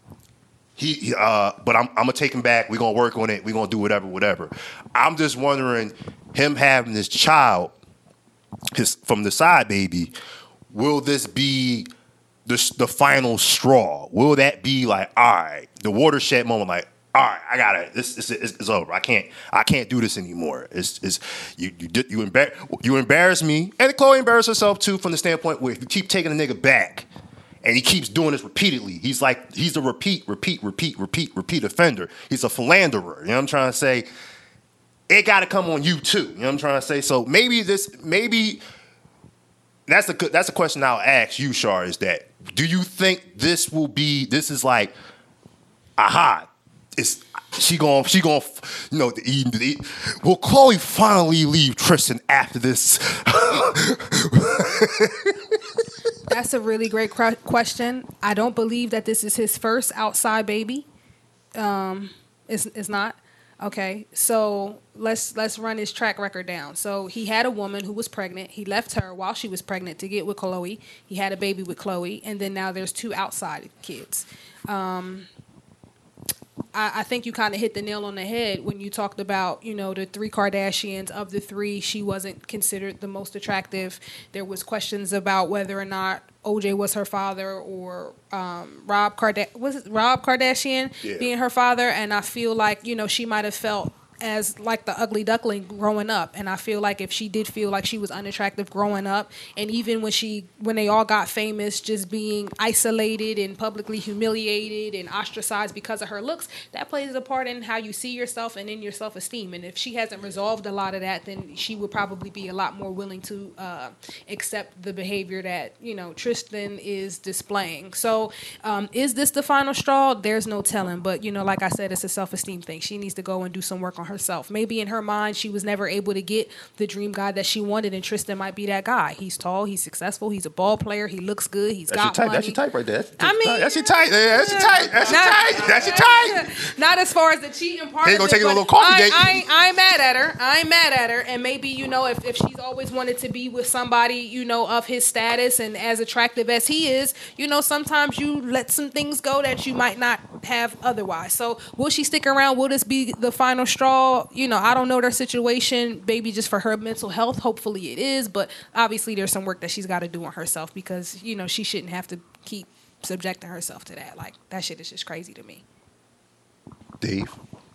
he uh, but I'm I'm gonna take him back, we're gonna work on it, we're gonna do whatever, whatever. I'm just wondering, him having this child, his from the side baby, will this be the the final straw? Will that be like, all right, the watershed moment, like, all right, I got it. This, this it's, it's over. I can't I can't do this anymore. It's it's you you did you embar- you embarrass me, and Chloe embarrassed herself too from the standpoint where if you keep taking a nigga back, and he keeps doing this repeatedly, he's like he's a repeat, repeat, repeat, repeat, repeat offender. He's a philanderer. You know what I'm trying to say? It got to come on you too. You know what I'm trying to say? So maybe this, maybe that's the that's a question I'll ask you, Shar. Is that do you think this will be? This is like, aha, it's she going she going you know the, the, will Chloe finally leave Tristan after this? That's a really great question. I don't believe that this is his first outside baby. Um, it's it's not. Okay, so let's let's run his track record down. So he had a woman who was pregnant. He left her while she was pregnant to get with Chloe. He had a baby with Chloe, and then now there's two outside kids. Um, I, I think you kind of hit the nail on the head when you talked about, you know, the three Kardashians. Of the three, she wasn't considered the most attractive. There was questions about whether or not O J was her father or um, Rob Karda- was it Rob Kardashian yeah. being her father, and I feel like, you know, she might have felt as like the ugly duckling growing up, and I feel like if she did feel like she was unattractive growing up, and even when she when they all got famous, just being isolated and publicly humiliated and ostracized because of her looks, that plays a part in how you see yourself and in your self-esteem. And if she hasn't resolved a lot of that, then she would probably be a lot more willing to uh, accept the behavior that, you know, Tristan is displaying. So um, is this the final straw? There's no telling, but, you know, like I said, it's a self-esteem thing. She needs to go and do some work on herself. Maybe in her mind she was never able to get the dream guy that she wanted, and Tristan might be that guy. He's tall, he's successful, he's a ball player, he looks good, he's that's got your type. money. That's your type right there. That's, I mean, that's your type. That's your type. That's your type. That's your type. Not as far as the cheating part. He of gonna it, take a but little coffee I, date. I, ain't- I ain't mad at her. I ain't mad at her. And maybe, you know, if, if she's always wanted to be with somebody, you know, of his status and as attractive as he is, you know, sometimes you let some things go that you might not have otherwise. So will she stick around? Will this be the final straw? You know, I don't know their situation, maybe just for her mental health. Hopefully it is, but obviously there's some work that she's got to do on herself, because, you know, she shouldn't have to keep subjecting herself to that. Like, that shit is just crazy to me. Dave?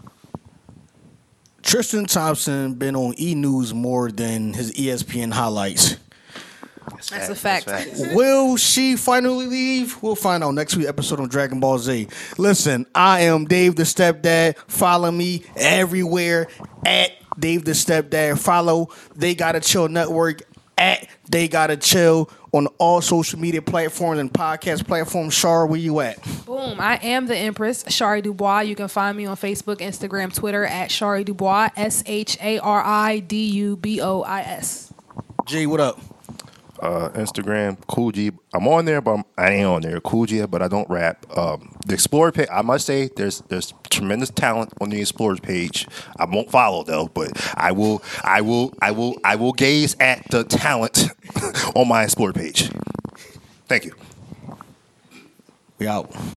Tristan Thompson been on E! News more than his E S P N highlights. That's a fact. Will she finally leave? We'll find out next week's episode on Dragon Ball Z. Listen, I am Dave the Stepdad. Follow me everywhere at Dave the Stepdad. Follow They Gotta Chill Network at They Gotta Chill on all social media platforms and podcast platforms. Shar, where you at? Boom. I am the Empress, Shari Dubois. You can find me on Facebook, Instagram, Twitter at Shari Dubois, S H A R I D U B O I S. G, what up? Uh, Instagram, Cool G. I'm on there, but I'm, I ain't on there. Cool G, but I don't rap. Um, the Explorer page, I must say, there's there's tremendous talent on the Explorers page. I won't follow though, but I will, I will, I will, I will gaze at the talent on my Explorer page. Thank you. We out.